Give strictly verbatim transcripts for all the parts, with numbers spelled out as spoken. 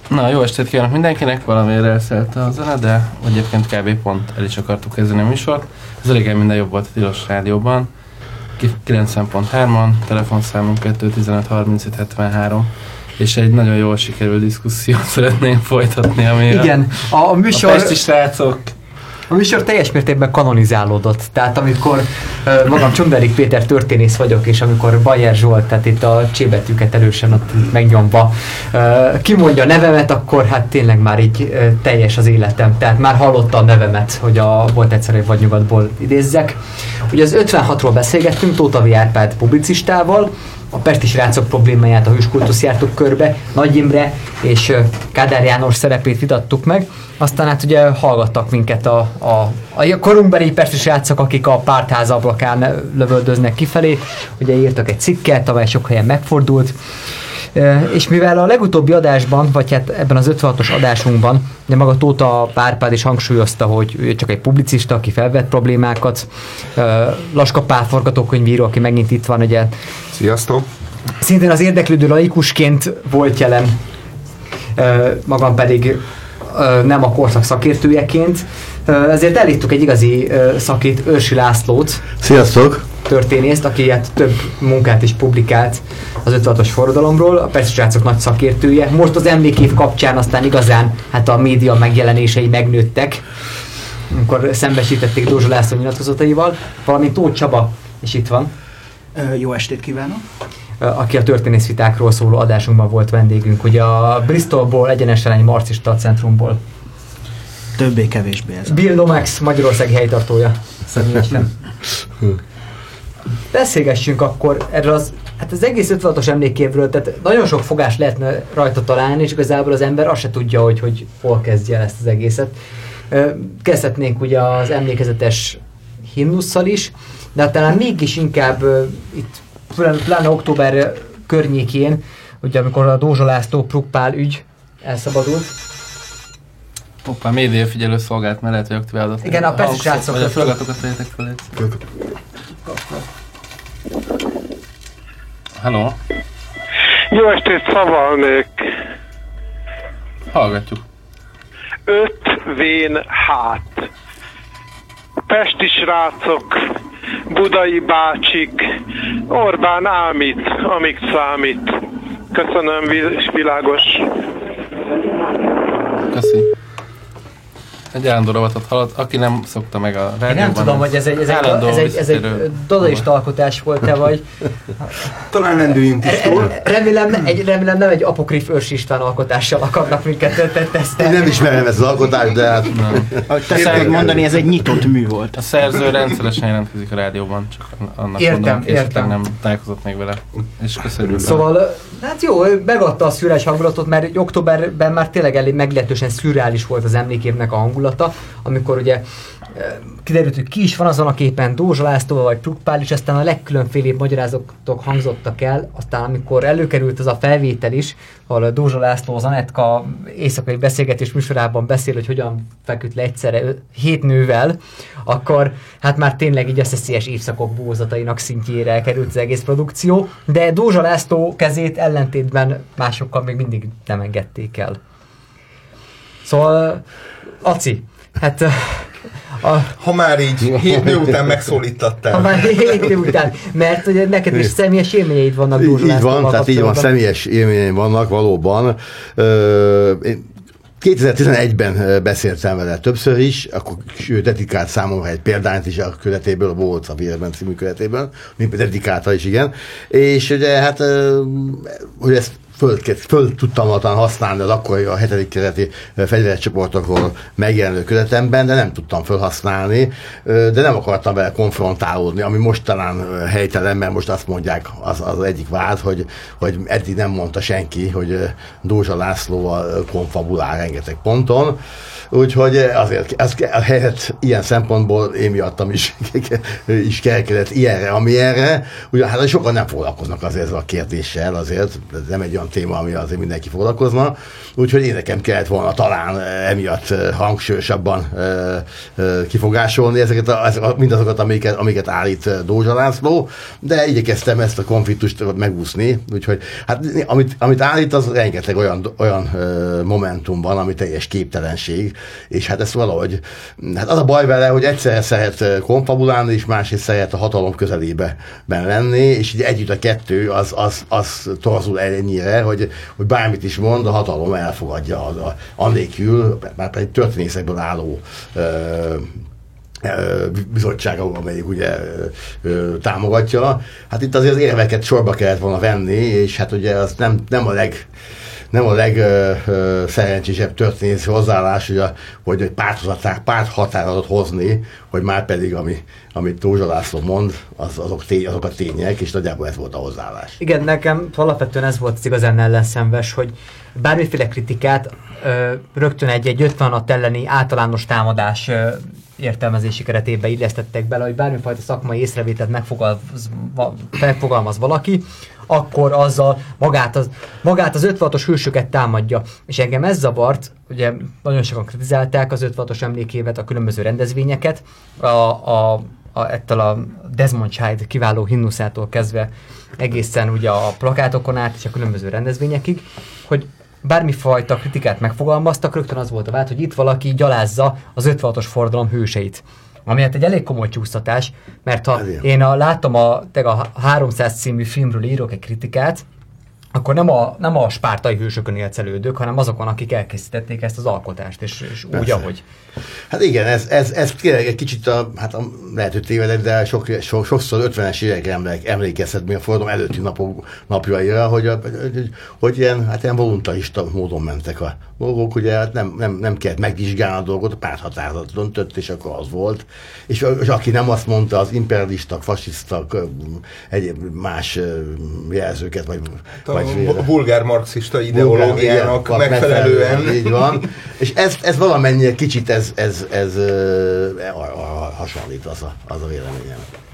Na, jó estét kívánok mindenkinek, valamiért elszelte a zene, de egyébként kb. Pont el is akartuk kezdeni a műsort. Ez régen minden jobb volt a Tilos Rádióban. kilencven pont hárman, telefonszámunk kettő tizenöt harmincöt hetvenhárom, és egy nagyon jól sikerült diszkusziót szeretném folytatni, ami igen, a, a műsor... a pesti srácok. A műsor teljes mértékben kanonizálódott. Tehát amikor uh, magam Csonderik Péter történész vagyok, és amikor Bajer Zsolt, tehát itt a csébetűket erősen ott megnyomva uh, kimondja a nevemet, akkor hát tényleg már így uh, teljes az életem. Tehát már hallotta a nevemet, hogy a Volt egyszer egy vadnyugatból idézzek. Ugye az ötvenhatról beszélgettünk Tóthavi Árpád publicistával, a pesti srácok problémáját, a hőskultusz jártuk körbe, Nagy Imre és Kádár János szerepét vitattuk meg. Aztán hát ugye hallgattak minket a, a, a korunkbeli pesti srácok, akik a pártház ablakán lövöldöznek kifelé. Ugye írtak egy cikket, amely sok helyen megfordult. És mivel a legutóbbi adásban, vagy hát ebben az ötvenhatos adásunkban, de maga Tóta Árpád is hangsúlyozta, hogy ő csak egy publicista, aki felvett problémákat. Laska Pál forgatókönyvíró, aki megint itt van, ugye. Sziasztok! Szintén az érdeklődő laikusként volt jelen, magam pedig nem a korszak szakértőjeként. Ezért elhívtuk egy igazi szakít, Őrsi Lászlót. Sziasztok! Történészt, aki hát több munkát is publikált az ötvenhatos forradalomról, a pesti srácok nagy szakértője. Most az emlékév kapcsán aztán igazán hát a média megjelenései megnőttek, amikor szembesítették Dózsa László nyilatkozataival, valamint Tóth Csaba is itt van. Jó estét kívánok! Aki a történészvitákról szóló adásunkban volt vendégünk, ugye a Bristolból, egyenesen egy marxista centrumból. Többé-kevésbé ez. Bill Lomax, Magyarországi helytartója. Személyesen. Beszélgessünk akkor erről az, hát az egész ötvenhatos emlékévről, tehát nagyon sok fogás lehetne rajta találni, és igazából az ember azt se tudja, hogy, hogy hol kezdje el ezt az egészet. Kezdhetnénk ugye az emlékezetes himnusszal is, de talán mégis inkább uh, itt pláne október környékén, ugye amikor a Dózsa László Prukkpál ügy elszabadult. Hoppá, média figyelő szolgált mellett, hogy aktiválódott. Igen, a pesti srácok. Vagy a fölgatokat tegyetek fel. Hello. Jó estét, szavalnék. Hallgatjuk. Öt vén hát. Pesti srácok, budai bácsik, Orbán ámít, amíg számít. Köszönöm, világos. Köszi. Egy állandó rovatot hallott, aki nem szokta meg a rádióban. Én nem tudom, hogy ez egy, ez egy, ez egy, ez egy dadaista alkotás volt-e, vagy... Talán lendüljünk is túl. Remélem, egy, remélem nem egy apokrif Őrs István alkotással akarnak minket tesztelni. Én nem ismerem ezt az alkotást, de hát... Ahogy te szokod mondani, ez egy nyitott mű volt. A szerző rendszeresen jelentkezik a rádióban, csak annak értem, mondom, aki értem. nem találkozott még vele. És köszönjük. Szóval, hát jó, megadta a szürreális hangulatot, mert októberben már tényleg elég meglehetősen szürreális volt az emlékévnek a hangulata, amikor ugye kiderült, hogy ki is van azon a képen, Dózsa László vagy Prukkpál, és aztán a legkülönfélébb magyarázatok hangzottak el, aztán amikor előkerült az a felvétel is, ahol a Dózsa László az Anetka éjszakai beszélgetés műsorában beszél, hogy hogyan feküdt le egyszerre hét nővel, akkor hát már tényleg így eszeszélyes évszakok bózatainak szintjére elkerült az egész produkció, de Dózsa László kezét ellentétben másokkal még mindig nem engedték el. Szóval, Aci, hát... A, ha már így hét nő után megszólítattál. Ha már hét nő után, mert ugye neked is személyes élményeid vannak Dózsa Lászlóval. Így van, tehát így van, személyes élményeim vannak valóban. kétezer-tizenegyben beszéltem vele többször is, akkor ő dedikált számomra egy példányt is a követéből, a Bohóc a Vérben című követéből, dedikálta is, igen. És ugye hát, hogy ezt föl, föl tudtam használni az akkori a hetedik kerületi fegyveres csoportokról megjelenő követemben, de nem tudtam felhasználni, de nem akartam vele konfrontálódni, ami most talán helytelen, mert most azt mondják, az, az egyik vád, hogy, hogy eddig nem mondta senki, hogy Dózsa Lászlóval konfabulál rengeteg ponton. Úgyhogy azért ez a helyet ilyen szempontból én miattam is, is kerekedett ilyenre, amilyenre. Ugye hát sokan nem foglalkoznak azért ezzel a kérdéssel, azért nem egy olyan téma, ami azért mindenki foglalkozna. Úgyhogy én nekem kellett volna talán emiatt hangsúlyosabban kifogásolni ezeket a, mindazokat, amiket, amiket állít Dózsa László, de igyekeztem ezt a konfliktust megúszni. Úgyhogy hát amit, amit állít, az rengeteg olyan, olyan momentum van, ami teljes képtelenség, és hát ez valahogy, hát az a baj vele, hogy egyszerre szeret konfabulálni, és másrészt szeret a hatalom közelébe lenni, és így együtt a kettő az, az, az torzul ennyire, hogy, hogy bármit is mond, a hatalom elfogadja az, a, annélkül, már pedig történészekből álló ö, ö, bizottsága, amelyik ugye ö, ö, támogatja. Hát itt azért az érveket sorba kellett volna venni, és hát ugye az nem, nem a leg nem a legszerencsésebb történész hozzáállás, hogy, a, hogy egy párthatározatot hozni, hogy már pedig, ami, amit Dózsa László mond, az, azok, tény, azok a tények, és nagyjából ez volt a hozzáállás. Igen, nekem alapvetően ez volt az igazán ellenszenves, hogy bármiféle kritikát ö, rögtön egy-egy ötvenhat elleni általános támadás ö, értelmezési keretébe illesztettek bele, hogy bármifajta szakmai észrevételt megfogalmaz, megfogalmaz valaki, akkor azzal magát az, magát az ötvenhatos hősöket támadja. És engem ez zavart, ugye nagyon sokan kritizálták az ötvenhatos emlékévet, a különböző rendezvényeket, a, a, a, ettől a Desmond Child kiváló himnuszától kezdve egészen ugye a plakátokon át és a különböző rendezvényekig, hogy bármifajta kritikát megfogalmaztak, rögtön az volt a vád, hogy itt valaki gyalázza az ötvenhatos forradalom hőseit. Ami hát egy elég komoly csúsztatás, mert ha én a, látom a, a háromszáz című filmről írok egy kritikát, akkor nem a, nem a spártai hősökön élcelődök, hanem azokon, akik elkészítették ezt az alkotást, és, és úgy, ahogy. Hát igen, ez, ez, ez tényleg egy kicsit a, hát a, lehet, hogy tévedek, de sok, sok, sokszor ötvenes évekre emlék, emlékezhet még a forradalom előtti napok, napjaira, hogy, a, hogy, hogy ilyen, hát ilyen voluntarista módon mentek a dolgok, ugye hát nem, nem, nem kellett megvizsgálni a dolgot, a párthatározatot döntött, és akkor az volt. És, és aki nem azt mondta, az imperialisták, fasisztak, egyéb más jelzőket, vagy, vagy a bulgár marxista ideológiának bulgár, megfelelően. megfelelően. Így van. És ez, ez valamennyire kicsit ez, ez, ez, ez hasonlít az a, az a véleményem.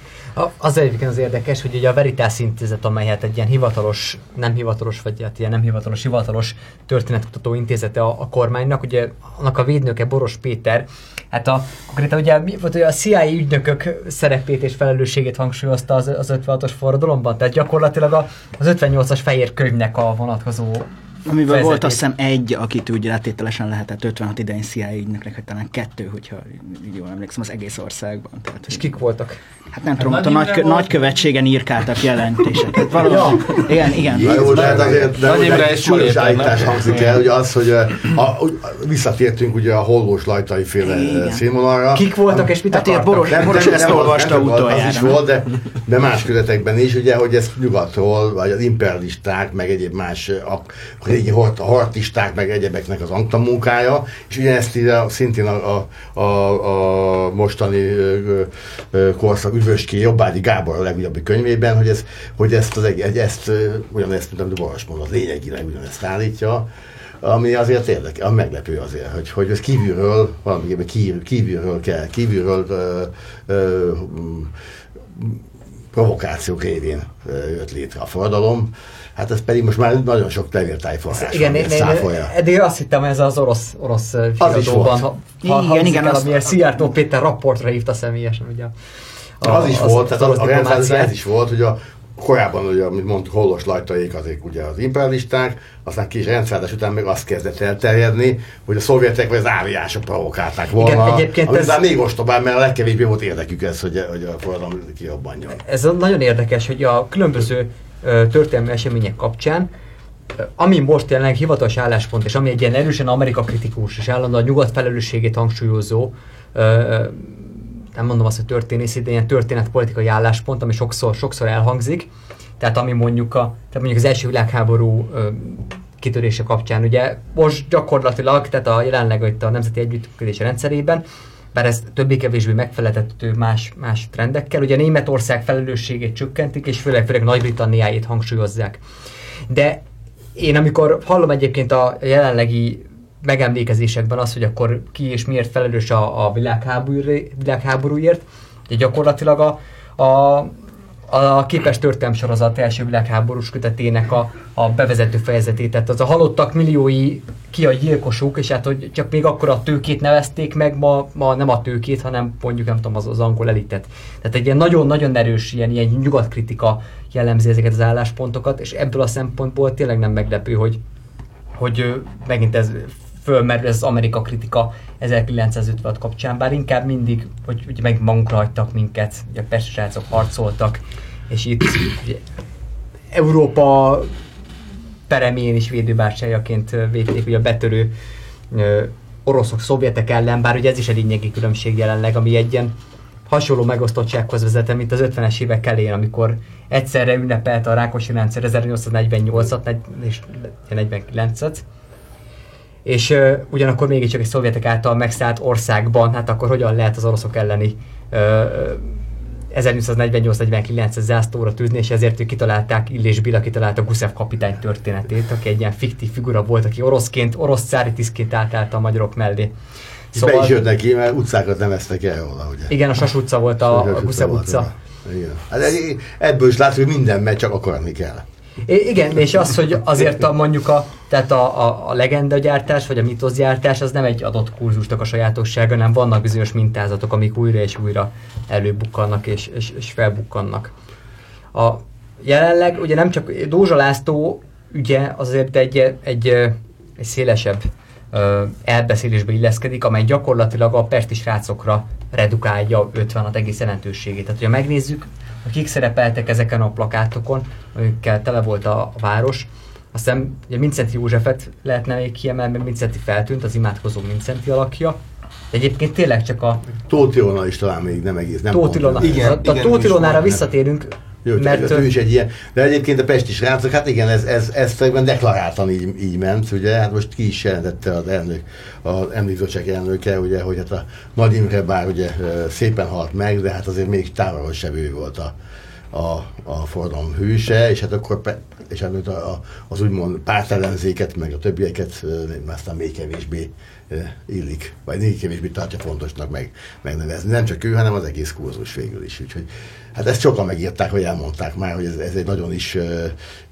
Az egyébként az érdekes, hogy ugye a Veritas Intézet, amely hát egy ilyen hivatalos, nem hivatalos, vagy hát ilyen nem hivatalos, hivatalos történetkutató intézete a, a kormánynak, ugye annak a védnöke Boros Péter, hát a, konkrétan ugye, ugye a C I A ügynökök szerepét és felelősségét hangsúlyozta az, az ötvenhatos forradalomban, tehát gyakorlatilag az ötvennyolcas fehér könyvnek a vonatkozó Amiből fejezetét. Volt azt hiszem egy, akit úgy rátételesen lehetett ötvenhat idején C I A ügynöknek, hogy talán kettő, hogyha jól emlékszem, az egész országban. Tehát, és kik voltak? Hát nem tudom, a nagy, nagykövetségen írkáltak jelentéseket. Valóban. Igen, igen. Na jó, de hát azért de egy súlyos állítás hangzik el, hogy az, hogy a, a, visszatértünk ugye a Hollós Lajtai féle színvonalra. Kik voltak és mit hát akartak? Boros, nem, Boros nem, ezt nem, olvasta nem, utoljára. Az is volt, de, de más közöttekben is, ugye, hogy ez nyugatról, vagy az imperialisták, meg egyéb más a, a hartisták, meg egyebeknek az angtamunkája, és ugyanezt ide, szintén a, a, a, a mostani ö, ö, korszak Üdvöskély Jobbádi Gábor a legújabb könyvében, hogy, ez, hogy ezt, az, ezt ugyanezt, mint amit Boros mondott, lényegileg ugyanezt állítja, ami azért érdekes, meglepő azért, hogy, hogy ez kívülről, valamiképpen kívül, kívülről kell, kívülről ö, ö, provokációk révén jött létre a forradalom. Hát ez pedig most már nagyon sok levéltájforrás van, ezt száfolja. Eddig azt hittem, ez az orosz, orosz fiadóban, ha, ha igen, igen, el, amiért Szijjártó Péter rapportra hívta személyesen, ugye. A, az is az, volt, az, tehát a, a rendszerben ez is volt, hogy a korábban, ugye, amit mondtuk, Hollós Lajtaék azok ugye az imperialisták, aztán kis rendszeres után meg azt kezdett elterjedni, hogy a szovjetek vagy az áriások provokálták volna. Igen, egyébként ez még ostobán, mert a legkevésbé volt érdekük ez, hogy, hogy a forradalom kirobbanjon. Ez nagyon érdekes, hogy a különböző uh, történelmi események kapcsán, uh, ami most jelenleg hivatalos álláspont, és ami egy ilyen erősen Amerika kritikus, és állandóan a nyugat felelősségét hangsúlyozó, uh, nem mondom azt, hogy történészi, de ilyen történetpolitikai álláspont, ami sokszor, sokszor elhangzik. Tehát ami mondjuk, a, tehát mondjuk az első világháború ö, kitörése kapcsán, ugye most gyakorlatilag, tehát a jelenleg itt a Nemzeti Együttműködés rendszerében, bár ez többé-kevésbé megfeleltető más, más trendekkel, ugye Németország felelősségét csökkentik, és főleg, főleg Nagy-Britanniáját hangsúlyozzák. De én amikor hallom egyébként a jelenlegi megemlékezésekben az, hogy akkor ki és miért felelős a, a világháború, világháborúért, ugye gyakorlatilag a, a a képes történelem sorozat első világháborús kötetének a, a bevezető fejezetét, tehát az a halottak milliói ki a gyilkosuk, és hát hogy csak még akkor a tőkét nevezték meg, ma, ma nem a tőkét, hanem mondjuk nem tudom, az, az angol elitet. Tehát egy ilyen nagyon-nagyon erős ilyen, ilyen nyugatkritika jellemzi ezeket az álláspontokat, és ebből a szempontból tényleg nem meglepő, hogy, hogy megint ez fölmerül ez az Amerika kritika ezerkilencszázötvenhat kapcsán, bár inkább mindig, hogy ugye meg magunkra hagytak minket, ugye a pesti srácok harcoltak, és itt ugye, Európa peremén is védőbástyájaként védték ugye a betörő ö, oroszok, szovjetek ellen, bár ugye ez is egy lényegi különbség jelenleg, ami egy ilyen hasonló megosztottsághoz vezetem, mint az ötvenes évek elején, amikor egyszerre ünnepelte a Rákosi rendszer ezernyolcszáznegyvennyolcat és negyvenkilencet, és uh, ugyanakkor mégiscsak egy szovjetek által megszállt országban, hát akkor hogyan lehet az oroszok elleni uh, ezernyolcszáznegyvennyolc negyvenkilences zászlóra tűzni, és ezért ők kitalálták, Illés Béla kitalálta Gusev kapitány történetét, aki egy ilyen fiktív figura volt, aki oroszként, orosz cári tisztként állt a magyarok mellé. Szóval, be is jött neki, mert utcákat neveztek el róla, ugye? Igen, a Sas utca volt a, a Gusev utca. Igen. Hát ebből is látszik, hogy minden megy, csak akarni kell. I- igen, és az, hogy azért a, mondjuk a, tehát a, a, a legendagyártás, vagy a mitoszgyártás, az nem egy adott kurzusnak a sajátossága, hanem vannak bizonyos mintázatok, amik újra és újra előbukkannak és, és, és felbukkannak. A, jelenleg ugye nem csak Dózsa László ügye azért egy, egy, egy szélesebb ö, elbeszélésbe illeszkedik, amely gyakorlatilag a pesti srácokra redukálja ötvenhat egész jelentőségét. Tehát, hogyha megnézzük, akik szerepeltek ezeken a plakátokon, amikkel tele volt a, a város. Aztán ugye Mindszenty Józsefet lehetne még kiemelni, mert Mindszenty feltűnt, az imádkozó Mindszenty alakja. De egyébként tényleg csak a... Tóth Ilona is talán még nem egész, nem Tóth Ilona. Igen, a, a igen, Tóth Ilonára van, visszatérünk, jó, mert ő is egy ilyen, de egyébként a pesti srácok, hát igen, ez, ez, ez deklaráltan így, így ment, ugye, hát most ki is jelentette az elnök, az említőcsek elnöke, ugye, hogy hát a Nagy Imre bár ugye szépen halt meg, de hát azért még távolról sem ő volt a, a, a forradalom hőse, és hát akkor és hát a, az úgymond pártellenzéket, meg a többieket aztán még kevésbé illik, vagy még kevésbé tartja fontosnak meg, megnevezni. Nem csak ő, hanem az egész kurzus végül is. Úgyhogy hát ezt sokan megírták, hogy elmondták már, hogy ez, ez egy nagyon is ö,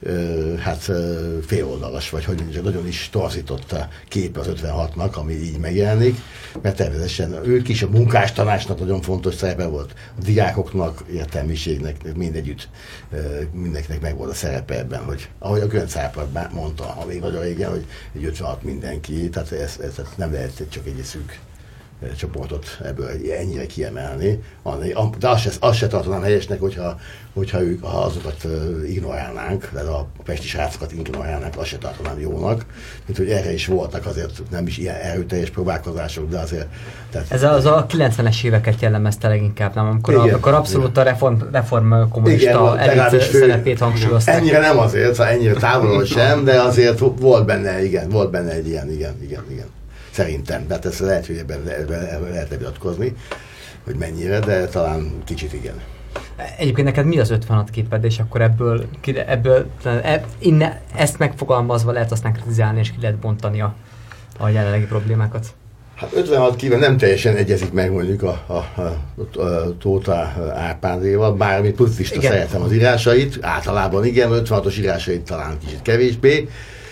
ö, hát féloldalas, vagy hogy mondjuk, nagyon is torzított a kép az ötvenhatnak, ami így megjelenik, mert természetesen ők is a munkástanácsnak nagyon fontos szerepe volt, a diákoknak, értelmiségnek, mindegyütt, mindenkinek meg volt a szerepe ebben, hogy ahogy a Gönc Árpád mondta, ha még nagyon régen, hogy egy ötvenhat mindenki, tehát ez, ez nem lehet csak egy szűk csoportot ebből ennyire kiemelni. De azt se, azt se tartanám helyesnek, hogyha, hogyha ők, ha azokat ignorálnánk, de a pesti srácokat ignorálnánk, azt se tartanám jónak. Mint hogy erre is voltak azért nem is ilyen erőteljes próbálkozások, de azért... Tehát, ez az a kilencvenes éveket jellemezte leginkább, nem? Amikor, igen, a, akkor abszolút a reform, reform kommunista elit szerepét hangsúlyozták. Ennyire nem azért, szóval ennyire távolról sem, de azért volt benne, igen, volt benne egy ilyen, igen, igen, igen. Szerintem, tehát ezt lehet, hogy ebben, ebben lehet vitatkozni, hogy mennyire, de talán kicsit igen. Egyébként neked mi az ötvenhat képed, és akkor ebből, ebből ebb, innen, ezt megfogalmazva lehet aztán kritizálni, és ki lehet bontani a, a jelenlegi problémákat? Hát ötvenhat kívül nem teljesen egyezik meg mondjuk a, a, a, a Tóth Árpádéval, bármit pusztista szeretem az írásait, általában igen, ötvenhatos írásait talán kicsit kevésbé,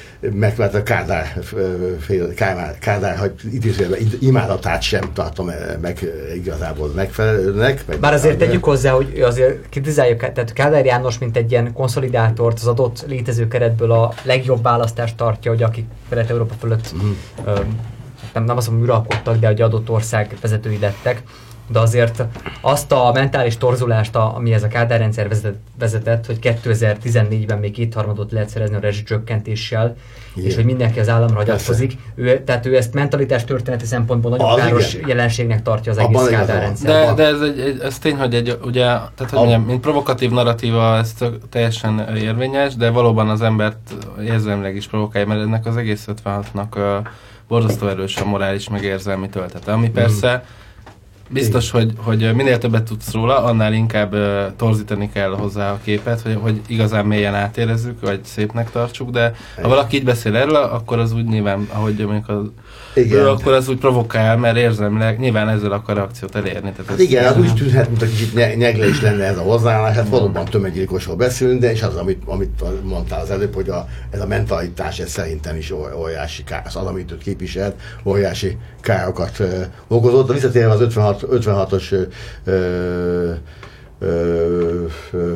mert a Kádár, Kádár, Kádár hogy idézőjelben imádatát sem tartom meg igazából megfelelőnek. Meg bár azért tegyük hozzá, hogy azért kritizáljuk, tehát Kádár János, mint egy ilyen konszolidátort az adott létező keretből a legjobb választást tartja, hogy akik Kelet-Európa fölött mm. ö, nem, nem azt mondom, uralkodtak, de hogy adott ország vezetői lettek. De azért azt a mentális torzulást, ami ez a Kádár rendszer vezetett, vezetett, hogy kétezer-tizennégyben még kétharmadot lehet szerezni a rezsicsökkentéssel, igen, és hogy mindenki az államra hagyatkozik. Ő, tehát ő ezt mentalitás történeti szempontból nagyon káros jelenségnek tartja az egész abban Kádár rendszer. De, de ez, egy, ez tény, hogy egy, ugye, tehát hogy mondjam, mint provokatív narratíva ez teljesen érvényes, de valóban az embert érzelmileg is provokálja, mert ennek az egész ötvenhatnak uh, borzasztó erős a morális meg érzelmi töltete, ami persze biztos, hogy, hogy minél többet tudsz róla, annál inkább uh, torzítani kell hozzá a képet, hogy, hogy igazán mélyen átérezzük, vagy szépnek tartsuk, de ha valaki így beszél erről, akkor az úgy nyilván, ahogy mondjuk az, ő, akkor az úgy provokál, mert érzelmileg nyilván ezzel akar reakciót elérni. Tehát hát igen, az úgy tűnhet, mint a kicsit nyeglés lenne ez a hozzáállás, hát valóban tömeggyilkosról beszélünk, de és az, amit, amit mondtál az előbb, hogy a, ez a mentalitás, ez szerintem is óriási kár, az, amit őt képviselt, óriási károkat uh, okozott. De visszatérve az ötvenhatos ö, ö, ö, ö,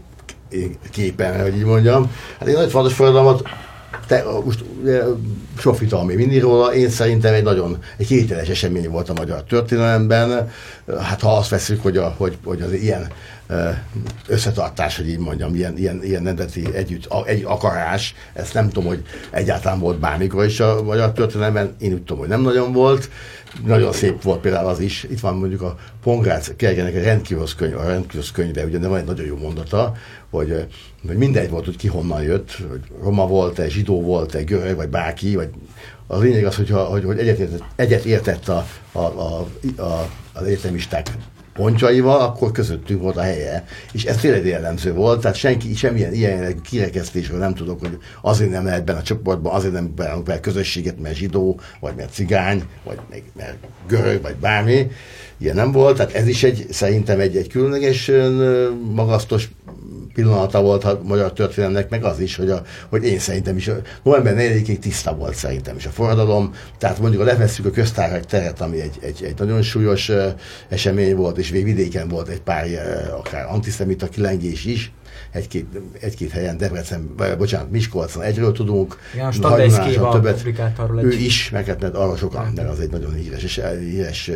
képen, hogy így mondjam, hát én ötvenhatos forradalmat, te, most sok vita még mindig róla, én szerintem egy nagyon egy kételes esemény volt a magyar történelemben. Hát ha azt veszük, hogy, a, hogy, hogy az ilyen összetartás, hogy így mondjam, ilyen, ilyen, ilyen nemzeti együtt, egy akarás, ezt nem tudom, hogy egyáltalán volt bármikor is a magyar történelemben, én úgy tudom, hogy nem nagyon volt. Nagyon szép volt például az is, itt van mondjuk a Pongrácz Gergelynek egy rendkívülos könyv, a rendkívülos könyve, ugye van egy nagyon jó mondata, hogy, hogy mindegy volt, hogy ki honnan jött, hogy roma volt-e, zsidó volt-e, görög, vagy bárki, vagy a lényeg az, hogy, hogy, hogy egyet értett, egyet értett a, a, a, a, az egyetemisták pontjaival, akkor közöttünk volt a helye. És ez tényleg jellemző volt, tehát senki, semmilyen ilyen kirekesztésről nem tudok, hogy azért nem lehet benne a csoportban, azért nem benne a közösséget, mert zsidó, vagy mert cigány, vagy mert görög, vagy bármi. Ilyen nem volt, tehát ez is egy, szerintem egy, egy különleges, magasztos pillanata volt a magyar történelemnek, meg az is, hogy, a, hogy én szerintem is, november negyedikig tiszta volt szerintem is a forradalom, tehát mondjuk, ha levesszük a köztársaság teret, ami egy, egy, egy nagyon súlyos uh, esemény volt, és még vidéken volt egy pár uh, akár antiszemita kilengés is, egy-két, egy-két helyen, Debrecen, bocsánat, Miskolcon egyről tudunk, ja, Standejszkéva többet, ő is, meg hát arra sokan, mert az egy nagyon híres, híres,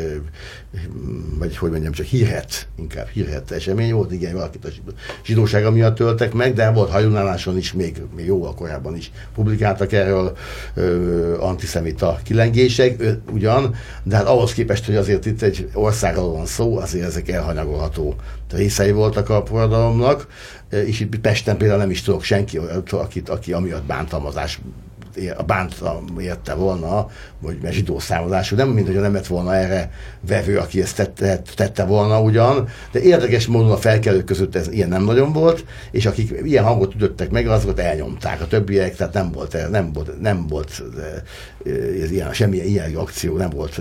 vagy hogy mondjam, csak hírhet, inkább hírhet esemény volt, igen, valakit a zsidósága miatt töltek meg, de volt hajónáláson is, még, még jóval korábban is publikáltak erről ö, antiszemita kilengések, ö, ugyan, de hát ahhoz képest, hogy azért itt egy országról van szó, azért ezek elhanyagolható részei voltak a forradalomnak, és itt Pesten például nem is tudok senki, akit, aki amiatt bántalmazás a bántam érte volna, vagy mert zsidó származású, nem mint hogy nem lett volna erre vevő, aki ezt tette, tette volna ugyan, de érdekes módon a felkelők között ez ilyen nem nagyon volt, és akik ilyen hangot ütöttek meg, azokat elnyomták a többiek, tehát nem volt, nem volt, nem volt ez ilyen, semmilyen ilyen akció, nem volt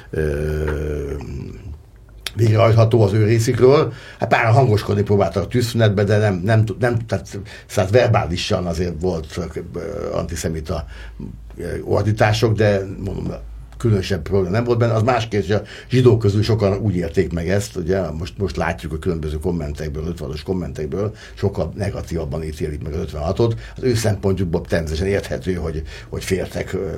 végrehajtható az ő részükről. Hát pár hangoskodni próbáltak a tűzszünetbe, de nem, nem, nem tehát, tehát verbálisan azért volt antiszemita ordítások, de mondom, különösebb probléma nem volt benne. Az másképp, hogy a zsidók közül sokan úgy érték meg ezt, ugye most, most látjuk a különböző kommentekből, ötvenes kommentekből, sokkal negatívabban ítélik meg az ötvenhatot. Az ő szempontjukból természetesen érthető, hogy, hogy féltek ö,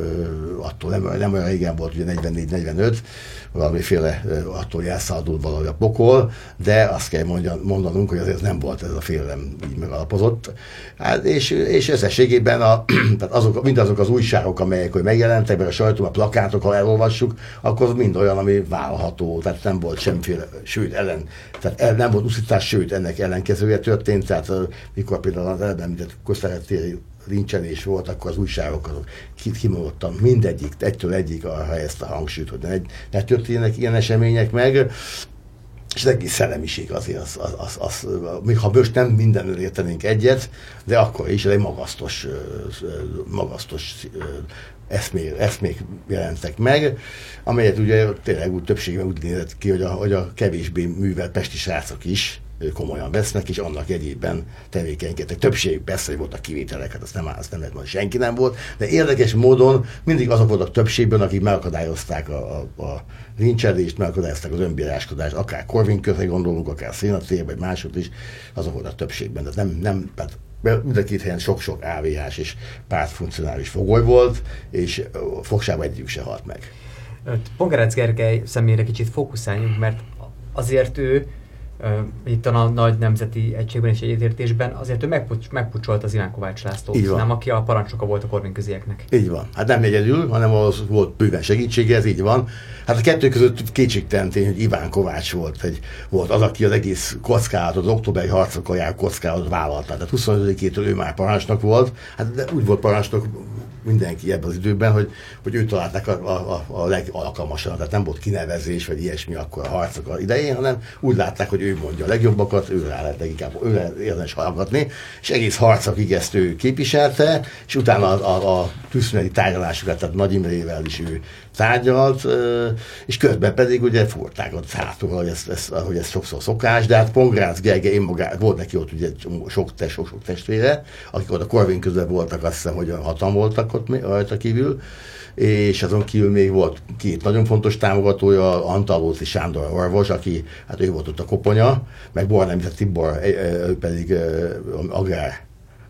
attól, nem, nem olyan régen volt, ugye negyvennégy negyvenöt, valamiféle attól elszabadult valahogy a pokol, de azt kell mondjan, mondanunk, hogy azért nem volt ez a félelem így megalapozott. Hát és, és összességében a, tehát azok, mindazok az újságok, amelyek hogy megjelentek, mert a sajtóban, a plakátok, ha elolvassuk, akkor mind olyan, ami vállalható, tehát nem volt semmiféle, sőt, ellen, tehát el, nem volt uszítás, sőt, ennek ellenkezője történt, tehát mikor például az elbenített közterülettéri lincselés volt, akkor az újságok azok kimondottan mindegyik, egytől egyik arra helyezte a hangsúlyt, hogy ne, ne történjenek ilyen események meg, és az egész szellemiség azért, az, az, az, az, még ha most nem mindenről értenénk egyet, de akkor is egy magasztos, magasztos eszmék, eszmék jelentek meg, amelyet ugye tényleg úgy többségben úgy nézett ki, hogy a, hogy a kevésbé művelt pesti srácok is komolyan vesznek, és annak egyébben tevékenykedtek. Többség persze, hogy voltak kivételek, hát azt nem, azt nem lehet mondani, senki nem volt, de érdekes módon mindig azok voltak többségben, akik megakadályozták a, a, a lincselést, megakadályozták az önbíráskodást, akár Korvin közre gondolunk, akár Szénatér, vagy másod is, azok voltak többségben. De nem, nem, tehát mind a két helyen sok-sok á vé hás és pártfunkcionális fogoly volt, és fogságban egyikük se halt meg. Pongrácz Gergely személyre kicsit fókuszáljunk, mert azért ő Uh, itt a nagy nemzeti egységben és egyetértésben, azért ő megpucs, megpucsolt az Iván Kovács Lászlót, nem, aki a parancsnoka volt a kormányközieknek. Így van. Hát nem egyedül, hanem az volt bőven segítsége, ez így van. Hát a kettő között kétségtelen tény, hogy Iván Kovács volt, egy, volt az, aki az egész kockázatot, az októberi harcokon járó kockázatot vállalta. Tehát huszonötödikétől ő már parancsnok volt, hát de úgy volt parancsnok mindenki ebben az időben, hogy, hogy őt találták a, a, a legalkalmasabb, tehát nem volt kinevezés, vagy ilyesmi akkor a harcok idején, hanem úgy látták, hogy ő mondja a legjobbakat, ő rá lehet leginkább, ő rá érdemes hallgatni, és egész harcokig ezt ő képviselte, és utána a, a, a tűzszüneti tárgyalásokat, tehát Nagy Imrével is ő tárgyalt, és közben pedig ugye fúrták a hátul, hogy ez, ez, hogy ez sokszor szokás, de hát Pongrácz Gergely, én magá, volt neki ott ugye sok, sok, sok testvére, akik ott a Korvin közben voltak, azt hiszem, hogy hatan voltak ott rajta kívül, és azon kívül még volt két nagyon fontos támogatója, Antalóci Sándor orvos, aki, hát ő volt ott a koponya, meg Bornemse Tibor, ő pedig agrár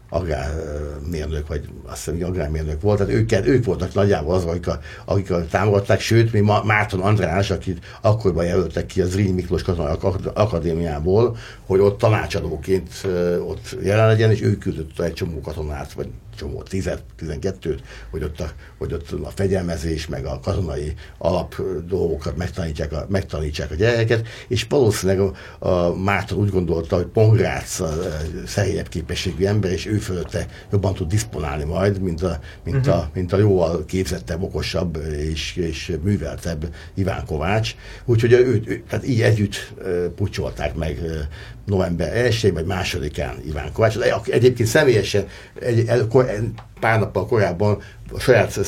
agrármérnök, vagy azt hiszem, hogy agrármérnök volt, tehát ők, ők voltak nagyjából azok, akik, a, akik a támogatták, sőt, még Márton András, akit akkorban jelöltek ki az Zrínyi Miklós Katonai Akadémiából, hogy ott tanácsadóként ott jelen legyen, és ő küldött egy csomó katonát, vagy csomó, tízet, tizenkettőt, hogy ott, a, hogy ott a fegyelmezés, meg a katonai alap dolgokat megtanítsák a, megtanítsák a gyerekeket, és valószínűleg a, a Márton úgy gondolta, hogy Pongrácz a szerényebb képességű ember, és ő fölötte jobban tud diszponálni majd, mint a, mint uh-huh. a, mint a jóval képzettebb, okosabb és, és műveltebb Iván Kovács. Úgyhogy ő, ő, tehát így együtt uh, pucsolták meg uh, november elsején vagy másodikán Iván Kovács. Egyébként személyesen egy, el, pár nappal korábban a saját,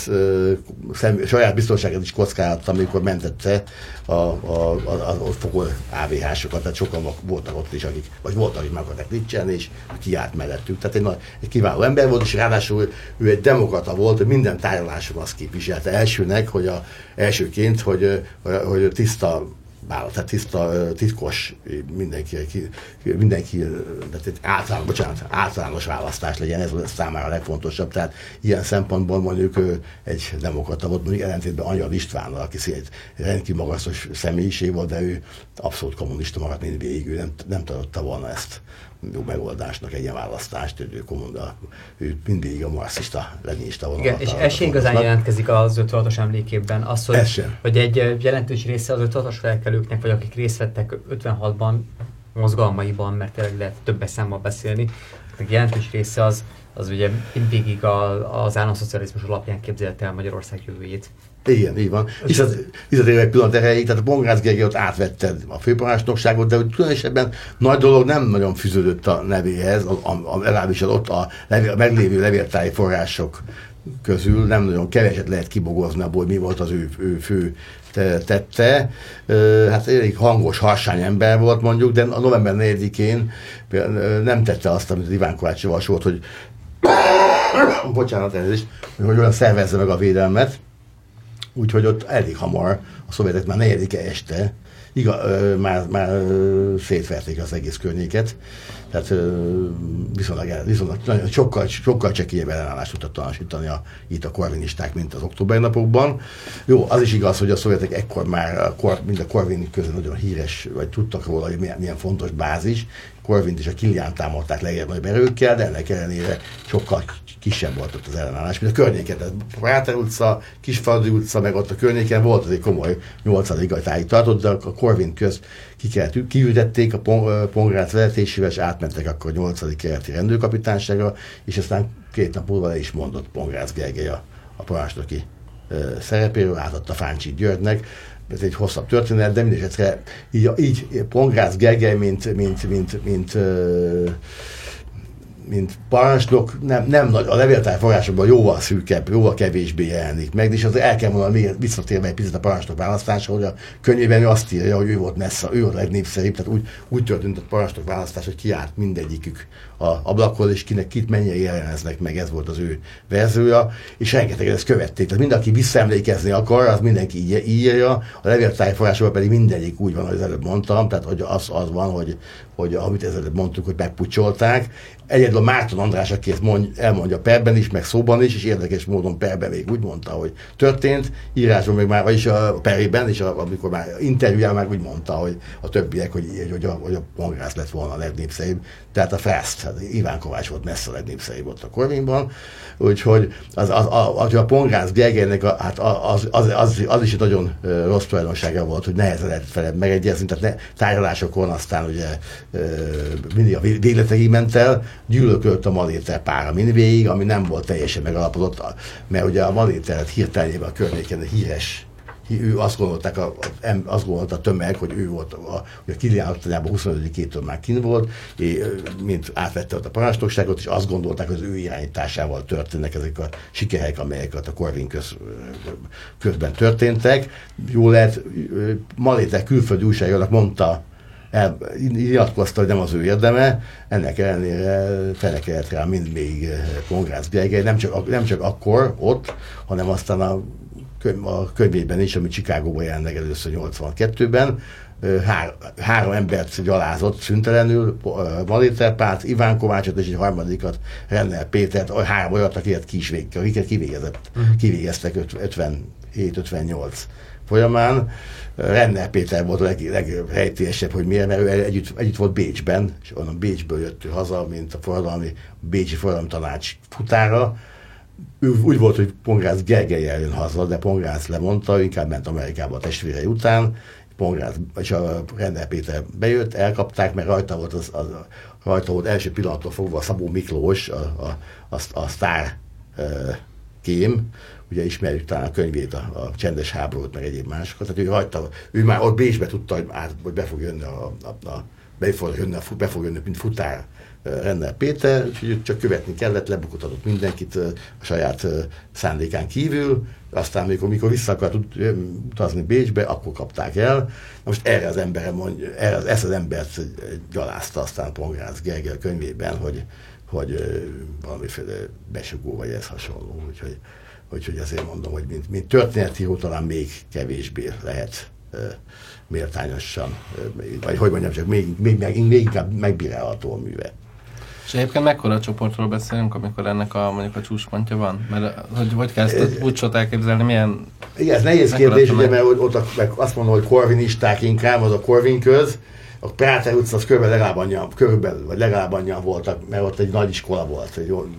szem, saját biztonságát is kockáztattam, amikor mentette a, a, a, a, a fogol á vé há-sokat, tehát sokan voltak ott is, akik, vagy voltak, akik meg akarták nincsen, és kiállt mellettük. Tehát egy, egy kiváló ember volt, és ráadásul ő egy demokrata volt, hogy minden tárgyaláson azt képviselte elsőnek, hogy a, elsőként, hogy, hogy tiszta tehát tiszta, titkos, mindenki, mindenki általános, bocsánat, általános választás legyen, ez számára a legfontosabb. Tehát ilyen szempontból mondjuk egy demokrata volt, mondjuk ellentétben Anyad Istvánnal, aki szintén rendkívül magasztos személyiség volt, de ő abszolút kommunista maradt mindvégig, ő nem, nem tartotta volna ezt jó megoldásnak egy ilyen választást, ő, kommunda, ő mindig a marxista, leninista vonalat. Igen, és ez sem igazán jelentkezik az ötvenhatos emlékében, az, hogy, hogy egy jelentős része az ötvenhatos felkelőknek, vagy akik részt vettek ötvenhatban mozgalmaiban, mert tényleg lehet többes számmal beszélni, a jelentős része az, az ugye mindvégig az államszocializmus alapján képzelte el Magyarország jövőjét. Igen, így van. És az visszatérve egy pillanat erejéig, tehát a Pongrácz Gergely ott átvette a főparancsnokságot, de különösebben nagy dolog nem nagyon fűződött a nevéhez, a, a, a, legalábbis ott a, levél, a meglévő levéltári források közül nem nagyon keveset lehet kibogozni abból, hogy mi volt az ő, ő fő tette. Hát elég hangos, harsány ember volt mondjuk, de a november negyedikén nem tette azt, amit Iván Kovács javasolt, hogy bocsánat, elnézést, hogy olyan szervezze meg a védelmet. Úgyhogy ott elég hamar, a szovjetek már negyedike este, igaz, ö, már, már ö, szétverték az egész környéket, tehát ö, viszonylag, viszonylag sokkal, sokkal csekélyebb ellenállást tudtak tanúsítani a, itt a korvinisták, mint az októberi napokban. Jó, az is igaz, hogy a szovjetek ekkor már, a kor, mind a korvin közül nagyon híres, vagy tudtak róla, hogy milyen, milyen fontos bázis. Korvint és a Kilián támadták legnagyobb erőkkel, de ennek ellenére sokkal kisebb volt ott az ellenállás, mint a környéken. A Práter utca, Kisfaludi utca, meg ott a környéken volt az egy komoly nyolcadik táig tartott, de a Korvin közt kiüldették a Pongrácz vezetésével, és átmentek akkor a nyolcadik kerületi rendőrkapitányságra, és aztán két nap múlva le is mondott Pongrácz Gergely a, a parancsnoki szerepéről, átadta Fáncsi Györgynek. Ez egy hosszabb történet, de mindesetre így, így Pongrácz Gergely, mint, mint, mint, mint, mint, mint parancsnok, nem, nem nagy, a levéltár forrásokban jóval szűkebb, jóval kevésbé jelenik meg, és az el kell mondani, még visszatérve egy picit a parancsnok választásra, hogy a könyvében ő azt írja, hogy ő volt messze, ő volt a legnépszerűbb, tehát úgy, úgy történt a parancsnok választás, hogy kiállt mindegyikük a ablakhoz, és kinek kit mennyire jeleneznek meg, ez volt az ő verziója, és rengeteg ezt követték. Tehát mindenki visszaemlékezni akar, az mindenki így írja, a levéltár forrásokban pedig mindegyik úgy van, ahogy az előbb mondtam, tehát hogy az, az van, hogy, hogy amit ezelőtt mondtuk, hogy megpucsolták. Egyedül a Márton András, aki ezt mond, elmondja perben is, meg szóban is, és érdekes módon perben még úgy mondta, hogy történt, írásban még már, vagyis a perében, és a, amikor már interjújában már úgy mondta, hogy a többiek, hogy, hogy, a, hogy a Pongrácz lett volna a legnépszerűbb, tehát a Frászt, hát Iván Kovács volt messze a legnépszerűbb ott a Korvinban, úgyhogy az, az, a, a, a Pongrácz Gergelynek a, hát az, az, az, az is egy nagyon rossz tulajdonsága volt, hogy nehezen lehet felebb megegyezni, tehát ne, tárgyalásokon aztán ugye mindig a végletekig ment el, gyűlölködött a Maléter pára mindvégig, ami nem volt teljesen megalapozott, mert ugye a Maléteret hirtelenjében a környéken híres, ő azt gondolták, a, a, azt gondolta a tömeg, hogy ő volt, a, a Kiliánottanjában huszonötödikétől már kint volt, és, mint átvette ott a parancsnokságot, és azt gondolták, hogy az ő irányításával történnek ezek a sikerek, amelyek a Corvin köz, közben történtek. Jól lehet, Maléter külföldi újságírónak mondta, el, nyilatkozta, hogy nem az ő érdeme, ennek ellenére fenekelt rá mindvégig Pongrácz Gergely, nem csak, nem csak akkor ott, hanem aztán a, a könyvében is, ami Chicagóban jelent meg először nyolcvankettőben, hár, három embert gyalázott szüntelenül, Maléter Pál, Iván Kovácsot és egy harmadikat, Renner Pétert, három olyat, akiket, ki is vég, akiket kivégezett, kivégeztek ötvenhét ötvennyolc folyamán. Renner Péter volt a leg, legrejtélyesebb, hogy miért, mert ő együtt, együtt volt Bécsben, és onnan Bécsből jött ő haza, mint a forradalmi, Bécsi Forradalmi Tanács futára. Ő úgy volt, hogy Pongrácz Gergellyel jön haza, de Pongrácz lemondta, inkább ment Amerikába a testvérei után. Pongrácz, és a Renner Péter bejött, elkapták, mert rajta volt, az, az, rajta volt első pillanattól fogva a Szabó Miklós, a, a, a, a sztár e, kém, ugye ismerjük talán a könyvét, a, a Csendes háborút, meg egyéb másokat, tehát ő rajta, ő már ott Bécsbe tudta, hogy, át, hogy be fog jönni, a, a, a, be, fog jönni a, be fog jönni, mint futár Renner Péter, úgyhogy csak követni kellett, lebukott adott mindenkit a saját szándékán kívül, aztán mikor, mikor vissza akart utazni Bécsbe, akkor kapták el. Na most erre az emberre mondja, erre, ezt az embert gyalázta aztán Pongrácz Gergely könyvében, hogy, hogy valamiféle besugó vagy ez hasonló, úgyhogy, úgyhogy azért mondom, hogy mint, mint történetíró talán még kevésbé lehet méltányosan, vagy hogy mondjam, csak még, még, még, még inkább megbírálható a műve. És egyébként mekkora csoportról beszélünk, amikor ennek a, mondjuk a csúcspontja van? Mert hogy, hogy kell ezt a búcsot elképzelni, milyen... Igen, ez nehéz kérdés, ugye, mert ott a, azt mondom, hogy korvinisták inkább, az a Corvin köz, a Práter utca az körülbelül legalább annyian, körülbelül, vagy legalább annyian voltak, mert ott egy nagy iskola volt. Egy jó,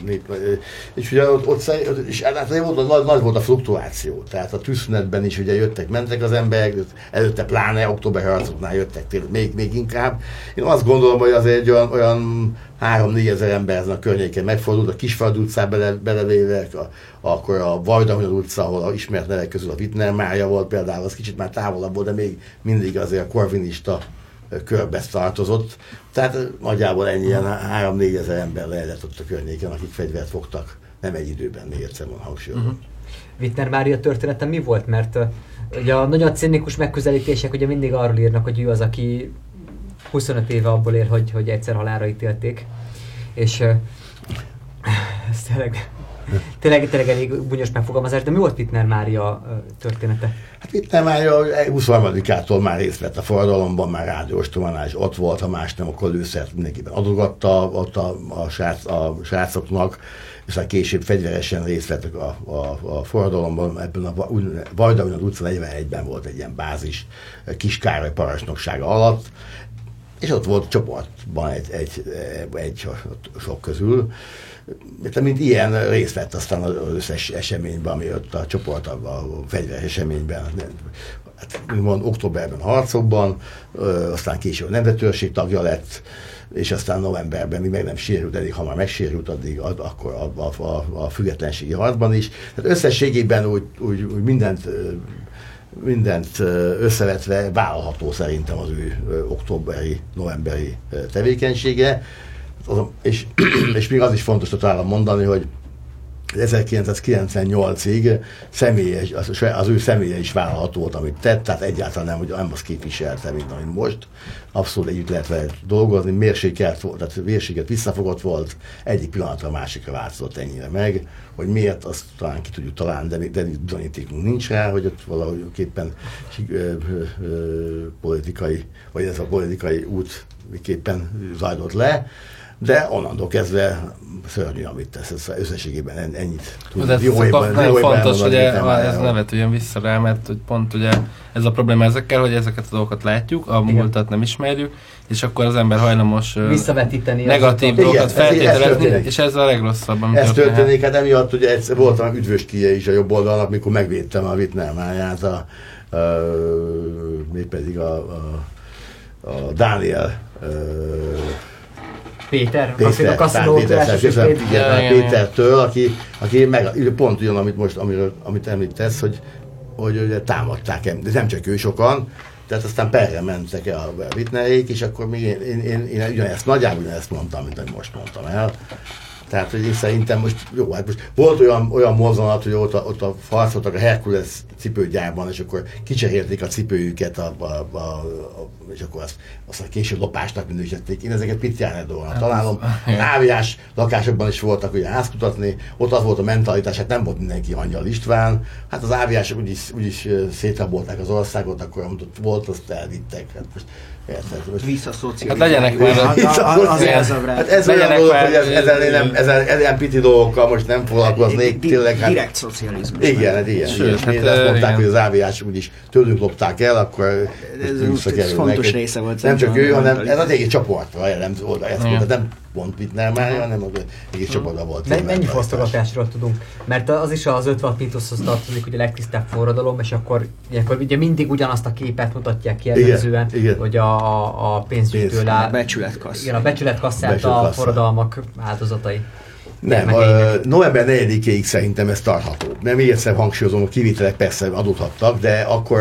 és ugye ott, ott és hát volt, nagy, nagy volt a fluktuáció. Tehát a tűzszünetben is ugye jöttek, mentek az emberek, előtte pláne október harcoknál jöttek tényleg még, még inkább. Én azt gondolom, hogy azért olyan, olyan három-négyezer ember ezen a környéken megfordult, a Kisfaludi utcán bele, belevéve, a, akkor a Vajdahunyad utca, ahol a ismert nevek közül a Wittner Mária volt például, az kicsit már távolabb volt, de még mindig azért a korvinista körbe tartozott. Tehát nagyjából ennyi ilyen három-négyezer ember lehetett ott a környéken, akik fegyvert fogtak, nem egy időben, még egyszer van hangsúlyozom. Uh-huh. Wittner Mária története mi volt? Mert uh, ugye a nagyon cinikus megközelítések ugye mindig arról írnak, hogy ő az, aki huszonöt éve abból ér, hogy, hogy egyszer halálra ítélték. És uh, ez tényleg, tényleg, tényleg elég bunyos megfogalmazás, de mi volt Wittner Mária uh, története? Hát Wittner Mária huszonharmadikától már részt vett a forradalomban, már rádióstromanál is ott volt, ha más nem, akkor lőszert mindenkiben adogatta ott a, a, srác, a srácoknak, és a később fegyveresen részt vettek a, a, a forradalomban, ebben a Vajdahunyad utca negyvenegyben volt egy ilyen bázis Kiskároly parancsnoksága alatt, és ott volt csoportban egy, egy, egy sok közül, mint ilyen részt vett aztán az összes eseményben, ami ott a csoport a, a fegyveres eseményben, hát, mond, októberben harcokban, ö, aztán később a nemzetőrség tagja lett, és aztán novemberben, még meg nem sérült, eddig ha már megsérült, addig akkor a, a, a, a függetlenségi harcban is. Tehát összességében úgy, úgy, úgy mindent, mindent összevetve vállalható szerintem az ő októberi, novemberi tevékenysége. És, és még az is fontos talán mondani, hogy ezerkilencszázkilencvennyolcig személyes, az, az ő személye is vállalható volt, amit tett, tehát egyáltalán nem, hogy nem azt képviselte, mint amit most. Abszolút együtt lehet vele dolgozni, mérsékelt volt, tehát mérséket visszafogott volt, egyik pillanatra a másikra változott ennyire meg, hogy miért, azt talán ki tudjuk találni, de, de bizonyítékunk nincs rá, hogy ott valahogy képpen ö, ö, ö, politikai, vagy ez a politikai út miképpen zajlott le. De onnantól kezdve szörnyű, amit tesz, ez összességében ennyit tud. De ez nagyon fontos, hogy ez ne vetüljön vissza rá, mert hogy pont ugye ez a probléma ezekkel, hogy ezeket a dolgokat látjuk, a múltat nem ismerjük, és akkor az ember hajlamos visszavetíteni negatív dolgokat feltételezni, és ez a legrosszabb, ami ez történik. Hát emiatt ugye egyszer voltam üdvöskije is a jobb oldalnak, mikor megvédtem a Wittner Máriát, a, a, mégpedig a, a a Dániel uh, Péter, Péter, a kaszinó Péter, Péter, Péter. Péter, Pétertől, aki, aki meg, pont ugyan, amit most amiről, amit említesz, hogy, hogy ugye támadták, de nem csak ő, sokan, tehát aztán perre mentek el a Whitneyék, és akkor még én, én, én, én ugyanezt, nagyjából ugyanezt mondtam, mint amit most mondtam el. Tehát, hogy én szerintem most, jó, hát most volt olyan, olyan mozzanat, hogy ott a, ott a harcoltak a Herkules cipőgyárban, és akkor kicserélték a cipőjüket, a, a, a, a, és akkor azt, azt a később lopásnak minősítették. Én ezeket Pitjánedónak találom. Áviás lakásokban is voltak ugye házkutatni, ott az volt a mentalitás, hát nem volt mindenki Angyal István. Hát az áviások úgyis, úgyis szétrabolták az országot, akkor amit ott volt, azt elvittek. Hát most, Visszaszocializáljuk. Hát legyenek már. Hát ez olyan dolog, hogy ezzel én nem, ezzel ilyen piti dolgokkal most nem foglalkoznék. Tényleg, hát, direkt szocializmus. Igen, hát ilyen. Sőt, hát, hát, azt mondták, igen. hogy az áviás úgyis tőlünk lopták el, akkor ez, ez fontos része volt. Nem csak ő, hanem ez az egész csoportra jellemző oldal. Ez volt, nem pont Wittner már, hanem az egész csoportra volt. Men, mennyi fosztogatásról tudunk? Mert az is az ötvenhat mítoszhoz tartozik, hogy a legtisztább forradalom, és akkor, akkor ugye mindig ugyanazt a képet mutatják ki jellemzően, igen, igen. hogy a, a pénzgyűjtől áll. A becsületkassz. Igen, a becsületkasszát a Becsületkasszát. forradalmak áldozatai. Nem, a, november negyedikéig szerintem ez tartható. Nem, még egyszer hangsúlyozom, hogy kivételek persze adódhattak, de akkor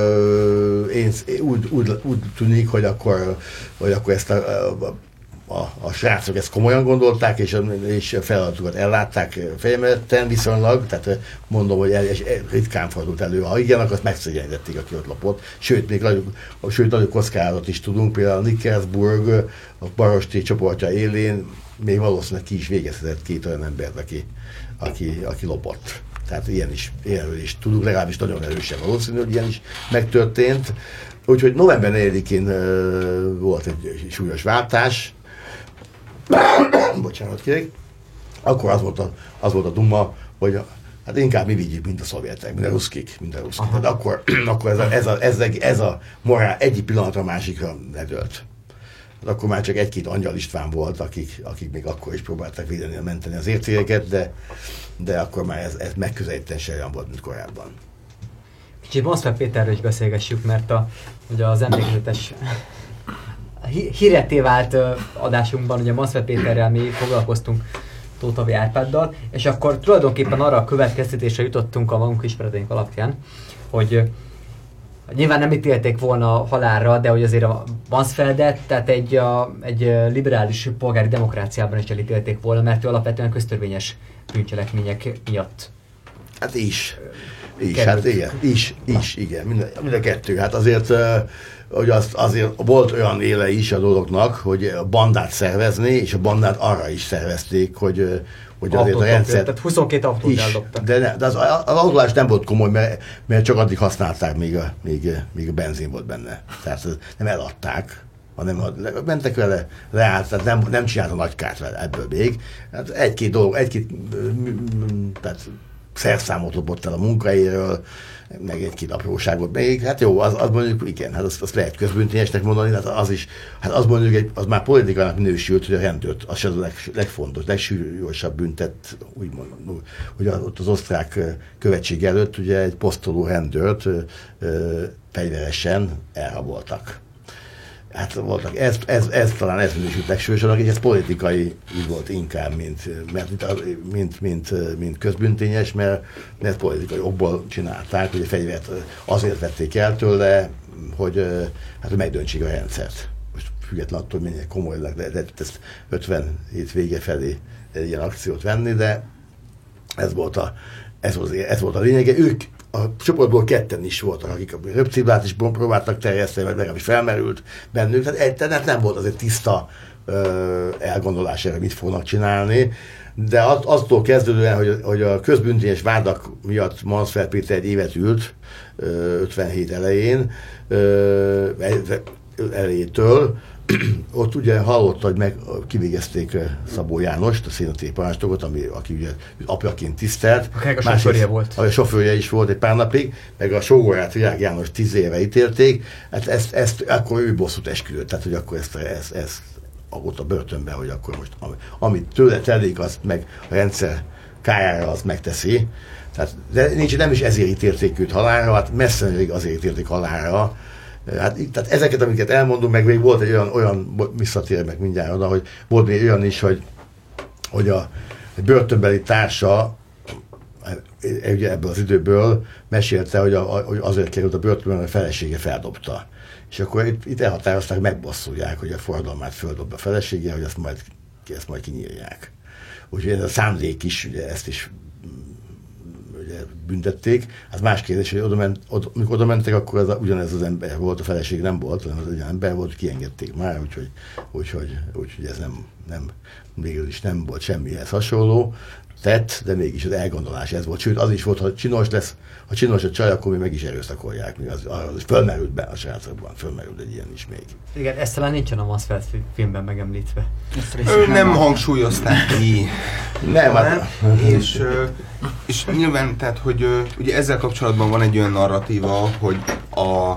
uh, én úgy, úgy, úgy tűnik, hogy akkor, hogy akkor ezt a, a, a, a srácok ezt komolyan gondolták, és, és feladatukat ellátták fejemeletten viszonylag, tehát mondom, hogy el, és ritkán fordult elő. Ha igen, akkor azt megszégyenítették, aki ott lopott. Sőt, még nagyobb, sőt, nagyobb kockázatot is tudunk, például Nickelsburg, a Barosti csoportja élén még valószínűleg ki is végezhetett két olyan embert, aki, aki, aki lopott. Tehát ilyen is, ilyenről is tudunk, legalábbis nagyon erősen valószínű, hogy ilyen is megtörtént. Úgyhogy november negyedikén uh, volt egy súlyos váltás. Bocsánat, kérek. Akkor az volt a, az volt a duma, hogy a, hát inkább mi vigyük, mint a szovjetek, mint a ruszkik, mint a ruszkik. Tehát akkor, akkor ez, a, ez, a, ez, a, ez a morál egyik pillanatra másikra ledőlt. Hát akkor már csak egy-két Angyal István volt, akik, akik még akkor is próbáltak védeni, menteni az értékeket, de, de akkor már ez, ez megközelítésen olyan volt, mint korábban. Kicsit Monszfeld Péterről is beszélgessük, mert a, ugye az emlékezetes híretté vált adásunkban, ugye Monszfeld Péterrel mi foglalkoztunk Tóth Havi Árpáddal, és akkor tulajdonképpen arra a következtetésre jutottunk a magunk ismereteink alapján, hogy nyilván nem ítélték volna halálra, de hogy azért a Mansfeldet, tehát egy, a, egy liberális polgári demokráciában is elítélték volna, mert ő alapvetően köztörvényes bűncselekmények miatt. Hát is. Is, hát igen, is, is, igen, mind, mind a kettő. Hát azért, hogy az, azért volt olyan éle is a dolognak, hogy a bandát szervezni, és a bandát arra is szervezték, hogy, hogy azért a rendszer... Tehát huszonkét autót elloptak. De, ne, de az, az autózás nem volt komoly, mert, mert csak addig használták, míg a, míg, míg a benzin volt benne. Tehát nem eladták, hanem mentek vele, leállt, tehát nem, nem csinálta nagy kárt vele ebből még. Hát egy-két dolog, egy-két tehát szerszámot lopott el a munkahelyéről, meg egy-két apróságot még, hát jó, az, az mondjuk, igen, hát azt, azt lehet közbűntényesnek mondani, hát az is, hát az mondjuk, egy, az már politikának minősült, hogy a rendőrt, az az a leg, legfontos, legsúlyosabb büntet, úgymond, hogy ott az osztrák követség előtt ugye egy posztoló rendőrt fegyveresen elraboltak. Hát voltak, ez, ez, ez talán ez minősült legsúlyosabbnak, és ez politikai úgy volt inkább, mint, mert, mint, mint, mint közbűntényes, mert, mert politikai okból csinálták, hogy a fegyvert azért vették el tőle, hogy, hát, hogy megdöntsék a rendszert. Most független attól, hogy mennyire komolylag lehetett ezt ötvenhét vége felé egy ilyen akciót venni, de ez volt a, ez volt, ez volt a lényege. Ők a csoportból ketten is voltak, akik a röpciblát is próbáltak terjeszteni, vagy legalábbis felmerült bennük. Tehát, tehát nem volt azért tiszta ö, elgondolás erre, mit fognak csinálni. De az, aztól kezdődően, hogy, hogy a közbűntényes vádak miatt Mansfeld Péter egy évet ült ö, ötvenhét elején, ö, elejétől, ott ugye hallotta, hogy meg kivégezték Szabó Jánost, a szénatéri parancsnokot, ami, aki ugye apjaként tisztelt. Akár a sofőrje volt. A sofőrje is volt egy pár napig, meg a sógorát, Virág János tíz éve ítélték. Hát ezt, ezt, akkor ő bosszút esküdött, tehát hogy akkor ezt, ezt, ezt ott a börtönben, hogy akkor most amit tőle telik, azt meg a rendszer kárára azt megteszi. Tehát, de nincs, nem is ezért ítélték őt halálra, hát messze azért ítélték halálra, Hát, tehát ezeket, amiket elmondunk, meg még volt egy olyan, olyan visszatérnek mindjárt oda, hogy volt még olyan is, hogy, hogy a börtönbeli társa ugye ebből az időből mesélte, hogy, a, hogy azért került a börtönben, mert a felesége feldobta. És akkor itt, itt elhatározták, megbosszulják, hogy a forradalmát földobja a felesége, hogy ezt majd, ezt majd kinyírják. Úgyhogy ez a szándék is, ugye ezt is ugye, büntették. Hát más kérdés, hogy oda ment, oda, amikor oda mentek, akkor az, ugyanez az ember volt, a feleség nem volt, hanem az egy ember volt, kiengedték már, úgyhogy, úgyhogy, úgyhogy ez nem, nem, végül is nem volt semmihez hasonló tett, de mégis az elgondolás ez volt. Sőt, az is volt, ha csinos lesz, ha csinos a csaj, akkor még meg is erőszakolják. Még az, az fölmerült be a srácokban, fölmerült egy ilyen is még. Igen, ez talán nincsen a Mansfeld filmben megemlítve. Ő nem hangsúlyozták ki. Nem, hát... és, és nyilván, tehát, hogy ugye ezzel kapcsolatban van egy olyan narratíva, hogy a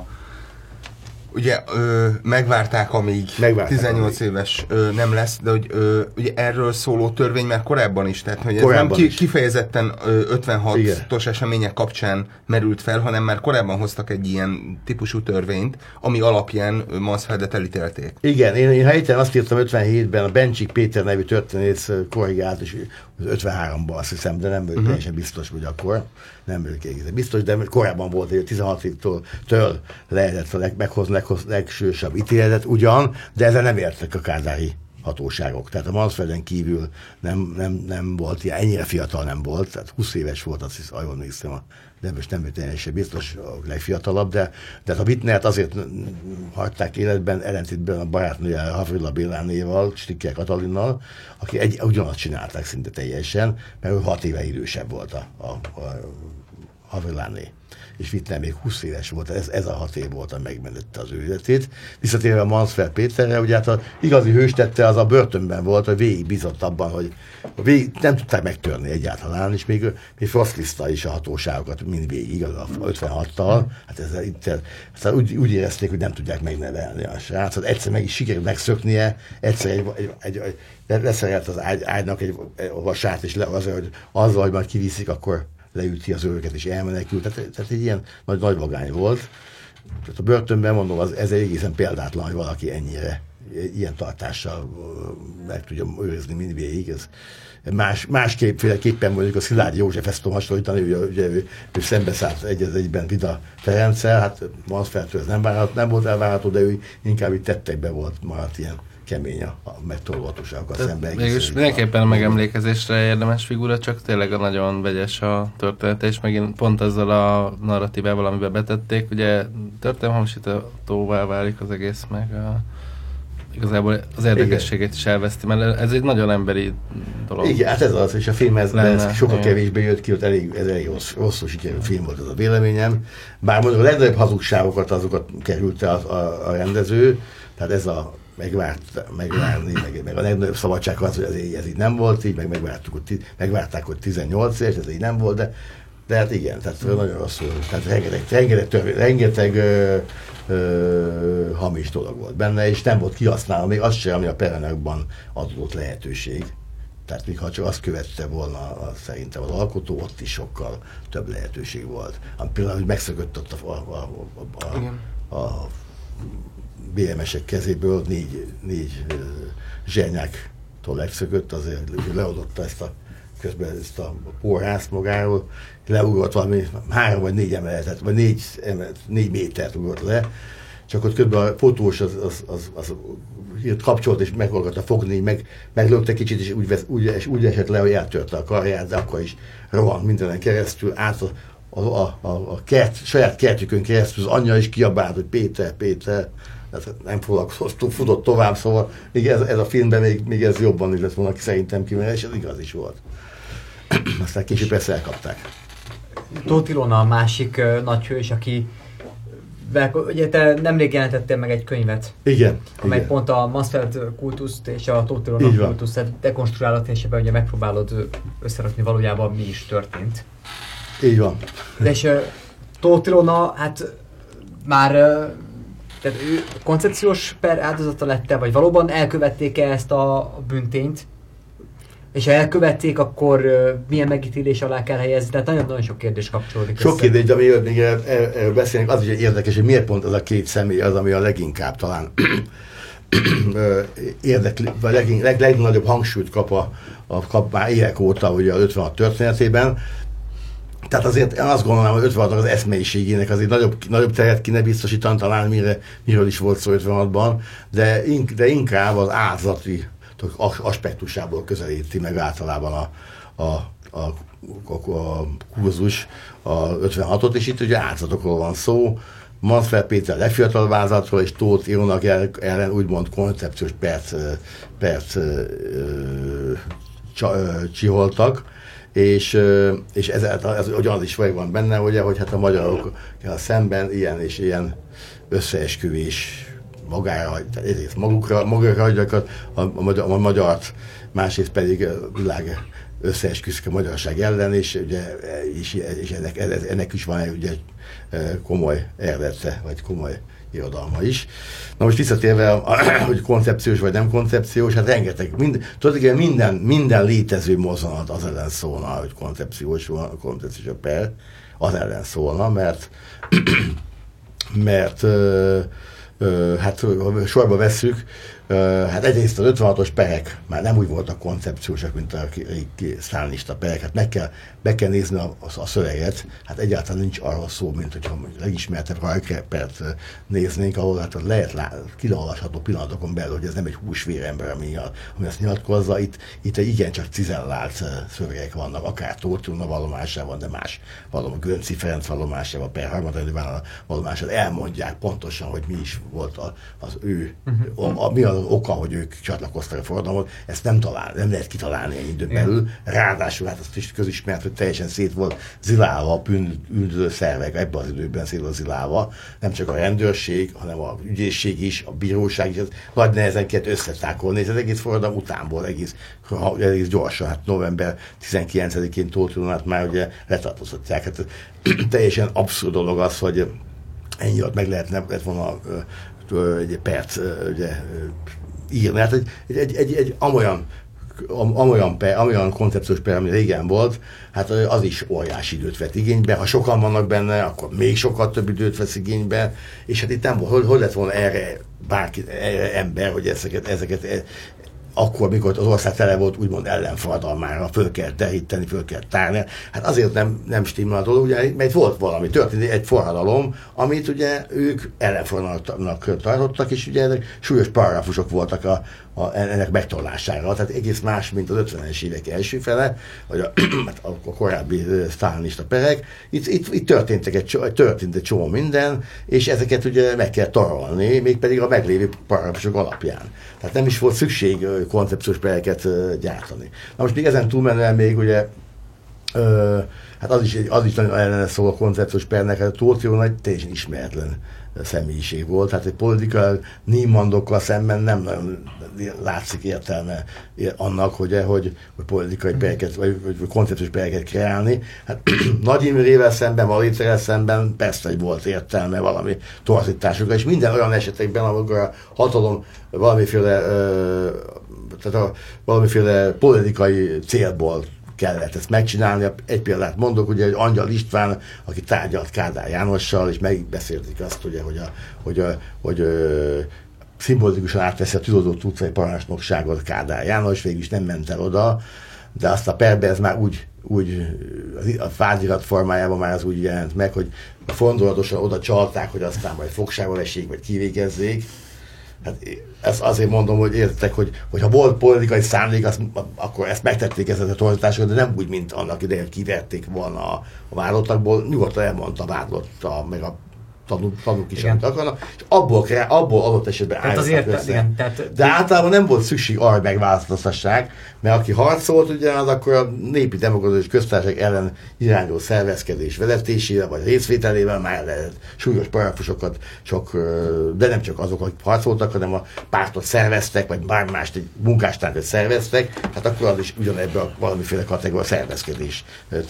ugye ö, megvárták, amíg megvárták, tizennyolc amíg. éves ö, nem lesz, de hogy ö, ugye erről szóló törvény már korábban is, tehát hogy ez korábban nem ki, kifejezetten ö, ötvenhatos események kapcsán merült fel, hanem már korábban hoztak egy ilyen típusú törvényt, ami alapján Mansfeldet elítélték. Igen, én, én helytelen azt írtam ötvenhétben, a Bencsik Péter nevű történész korrigált, és ötvenháromban azt hiszem, de nem vagyok uh-huh. teljesen biztos, hogy akkor nem vagyok egészen biztos, de korábban volt, hogy tizenhat évtől től lehetett a leg, meghozni leg, legsősabb ítéletet ugyan, de ezzel nem értek a kádári hatóságok. Tehát a Mansfelden kívül nem, nem, nem volt ilyen, ennyire fiatal nem volt, tehát húsz éves volt, azt hiszem, jól néztem, de most nem volt teljesen biztos a legfiatalabb, de, de a Wittnert azért hagyták életben, ellentétben a barátnője Havrilla Bélánéval, Stikker Katalinnal, aki egy, ugyanazt csinálták szinte teljesen, mert ő hat éve idősebb volt a, a, a Havrilláné. És Wittner még húsz éves volt, ez, ez a hat év volt, ami megmentette az ő életét. Visszatérve a Mansfeld Péterre, ugye hát az igazi hőstette az a börtönben volt, hogy végig bízott abban, hogy végig nem tudták megtörni egyáltalán, és még, még frosztliszta is a hatóságokat mindvégig, az a ötvenhattal, hát ezzel itt, aztán úgy, úgy érezték, hogy nem tudják megnevelni a srácot. Egyszer meg is sikerült megszöknie, egyszer egy, egy, egy, egy leszerelt az ágy, ágynak egy, egy vasát, és le, azért, hogy azzal, hogy majd kiviszik, akkor leüti az őket és elmenekült. Tehát, tehát egy ilyen nagy, nagy vagány volt. Tehát a börtönben mondom, az, ez egy egészen példátlan, hogy valaki ennyire ilyen tartással meg tudja őrizni mindvégig. Ez más, másképpen mondjuk a Szilágyi József ezt tudom hasonlítani, ugye, ugye ő, ő szembeszállt egy az egyben Vida Ferenccel, hát Mansfeldtől ez nem, várható, nem volt elvárható, de ő inkább itt tettekben volt, maradt ilyen kemény a, a megtolvatóságokkal szemben. Mégis mindenképpen a megemlékezésre érdemes figura, csak tényleg a nagyon vegyes a történet, és megint pont ezzel a narratívával, amiben betették, ugye történelmhamisítóvá válik az egész, meg a, igazából az érdekességét is elveszti, mert ez egy nagyon emberi dolog. Igen, hát ez az, és a film ez, ez sokkal kevésbé jött ki, ott elég, ez elég rossz, rosszul sikerű film volt ez a véleményem. Bár mondjuk a legnagyobb hazugságokat azokat került a, a, a rendező, tehát ez a megvárt, megvárni, meg, meg a legnagyobb szabadság az, hogy ez, ez így nem volt így, meg megvártuk, hogy, megvárták, hogy tizennyolc éves, ez így nem volt, de, de hát igen, tehát mm. nagyon rosszul, tehát rengeteg, rengeteg, törvény, rengeteg ö, ö, hamis dolog volt benne, és nem volt kihasználva még az sem, ami a perenekban adott lehetőség. Tehát még ha csak azt követte volna a, szerintem az alkotó, ott is sokkal több lehetőség volt. Ami például, hogy megszökött ott a, a, a, a, a, a bé em esek kezéből négy, négy uh, zsernyáktól megszökött, azért leadotta ezt a, közben ezt a porrászt magáról, leugrott valami három vagy négy emeletet, vagy négy, emelet, négy métert ugrott le, csak ott közben a fotós az, az, az, az, az kapcsolt és meg akarta fogni, meg, meglökte kicsit, és úgy, vesz, úgy, és úgy esett le, hogy eltörte a karját, de akkor is rohant mindenen keresztül, át a, a, a, a, a kert, saját kertjükön keresztül, az anyja is kiabált, hogy Péter, Péter, nem foglalkozott, futott tovább, szóval még ez, ez a filmben még, még ez jobban illett volna, szerintem ki, és ez igaz is volt. Aztán később persze elkapták. Tóth Ilona a másik uh, nagy hős, aki ugye te nemrég jelentettél meg egy könyvet. Igen. Amely igen. pont a Mansfeld kultuszt és a Tóth Ilona kultuszt dekonstruálod, és ebben ugye megpróbálod összerakni valójában mi is történt. Így van. De és uh, Tóth Ilona, hát már uh, tehát ő koncepciós per áldozata lett-e, vagy valóban elkövették-e ezt a bűntényt? És ha elkövették, akkor uh, milyen megítélés alá kell helyezni? Tehát nagyon-nagyon sok kérdés kapcsolódik. Sok kérdés, de amiről még erről beszélünk, az is érdekes, hogy miért pont az a két személy az, ami a leginkább talán érdekli, vagy leg, leg, legnagyobb hangsúlyt kap, a, a, kap már évek óta ugye az ötvenhat történetében. Tehát azért én azt gondolom, hogy ötvenhatnak az eszmeiségének azért nagyobb, nagyobb teret kéne biztosítani, talán mire, miről is volt szó ötvenhatban, de, ink, de inkább az áldozati aspektusából közelíti meg általában a, a, a, a, a kurzus a ötvenhatot, és itt ugye áldozatokról van szó. Mansfeld Péter legfiatalabb áldozatról, és Tóth Ilónak ellen úgymond koncepciós perc, perc csiholtak, és, és ezáltal az, az is vagy van benne, ugye, hogy hát a magyarok szemben ilyen és ilyen összeesküvés magára, egyrészt magukra, magukra hagyják a, a, a, a magyart, másrészt pedig a világ összeesküszik a magyarság ellen, és, ugye, és, és ennek, ennek is van ugye komoly eredete, vagy komoly irodalma is. Na most visszatérve, hogy koncepciós vagy nem koncepciós, hát rengeteg, mind, tulajdonképpen minden, minden létező mozzanat az ellen szólna, hogy koncepciós van, koncepciós a per, az ellen szólna, mert mert ö, ö, hát ha sorba vesszük, hát egyrészt az ötvenhatos perek már nem úgy voltak koncepciósak, mint a sztálinista perek. Hát meg kell, be kell nézni a, a, a szöveget. Hát egyáltalán nincs arról szó, mint hogyha legismertebb Rajkert néznénk, ahol hát lehet kiolvasható pillanatokon belül, hogy ez nem egy húsvérember, ami, ami ezt nyilatkozza. Itt, itt igencsak cizellált szövegek vannak, akár Tóth Ilona vallomásában, de más valami Gönczy Ferenc vallomásában, Per harmadrendűben vallomásában elmondják pontosan, hogy mi is volt a, az ő, a, a, mi az oka, hogy ők csatlakoztak a forradalomhoz, ezt nem talál, nem lehet kitalálni egy időn belül. Ráadásul hát azt is közismert, hogy teljesen szét volt zilálva a bűnöző szervek, ebben az időben szét volt zilálva, nem csak a rendőrség, hanem a ügyészség is, a bíróság is, nagy nehezen kellett összetákolni, és az egész forradalom utánból egész, egész gyorsan, hát november tizenkilencedikén Tóth Ilonát már ugye letartóztatják. Hát teljesen abszurd dolog az, hogy ennyi alatt meg lehetne lett volna egy perc ugye, írni. Hát egy, egy, egy, egy, egy amolyan, amolyan, per, amolyan koncepciós per, ami régen volt, hát az is óriási időt vett igénybe. Ha sokan vannak benne, akkor még sokkal több időt vesz igénybe, és hát itt nem hogy, hogy lett volna erre bárki, erre ember, hogy ezeket, ezeket akkor, mikor az ország tele volt, úgymond ellenforradalmára föl kell deríteni, föl kell tárni. Hát azért nem, nem stimmel a dolog, ugye, mert volt valami, történt egy forradalom, amit ugye ők ellenforradalomnak tartottak, és ugye ezek súlyos paragrafusok voltak a, a, ennek megtorlására. Tehát egész más, mint az ötvenes évek első fele, vagy a, a korábbi sztálinista perek. Itt, itt, itt történtek egy, történt egy csomó minden, és ezeket ugye meg kell tarolni, mégpedig a meglévő paragrafusok alapján. Tehát nem is volt szükség koncepciós pereket gyártani. Na most még ezen túlmenően még ugye ö, hát az is, az is nagyon ellene szól a koncepciós pernek, hát a Tóth Ilona egy teljesen ismeretlen személyiség volt, hát egy politikai Niemandokkal szemben nem nagyon látszik értelme annak, hogy, hogy, hogy politikai pereket, vagy, vagy koncepciós pereket kreálni. Hát Nagy Imrével szemben, Maléterrel szemben persze, hogy volt értelme valami torzításokra, és minden olyan esetekben, amikor a hatalom valamiféle, ö, tehát a, valamiféle politikai célból kellett ezt megcsinálni. Egy példát mondok, ugye, hogy Angyal István, aki tárgyalt Kádár Jánossal, és megbeszélték azt, ugye, hogy, a, hogy, a, hogy ö, szimbolikusan átveszi a Tűzoltó utcai parancsnokságot Kádár János, végül is nem ment el oda, de azt a perbe ez már úgy, úgy a vádirat formájában már az úgy jelent meg, hogy fondoratosan oda csalták, hogy aztán majd fogságba vessék, vagy kivégezzék. Hát ezt azért mondom, hogy értek, hogy, hogy ha volt politikai szándék, azt, akkor ezt megtették ezeket a torzításokat, de nem úgy, mint annak idején, hogy kiverték volna a, a vádlottakból, nyugodtan elmondta a vádlotta, meg a tanúk, tanúk is, amit akarnak, és abból, kell, abból adott esetben állítottak össze. Igen, tehát, de általában nem volt szükség arra, hogy megváltoztassák, mert aki harcolt, ugye, az akkor a népi demokratikus köztársaság ellen irányuló szervezkedés vezetésével, vagy részvételével már lehet súlyos paragrafusokat, csak, de nem csak azok, akik harcoltak, hanem a pártot szerveztek, vagy bár mást egy munkástárgyat szerveztek, hát akkor az is ugyanebben a valamiféle kategória szervezkedés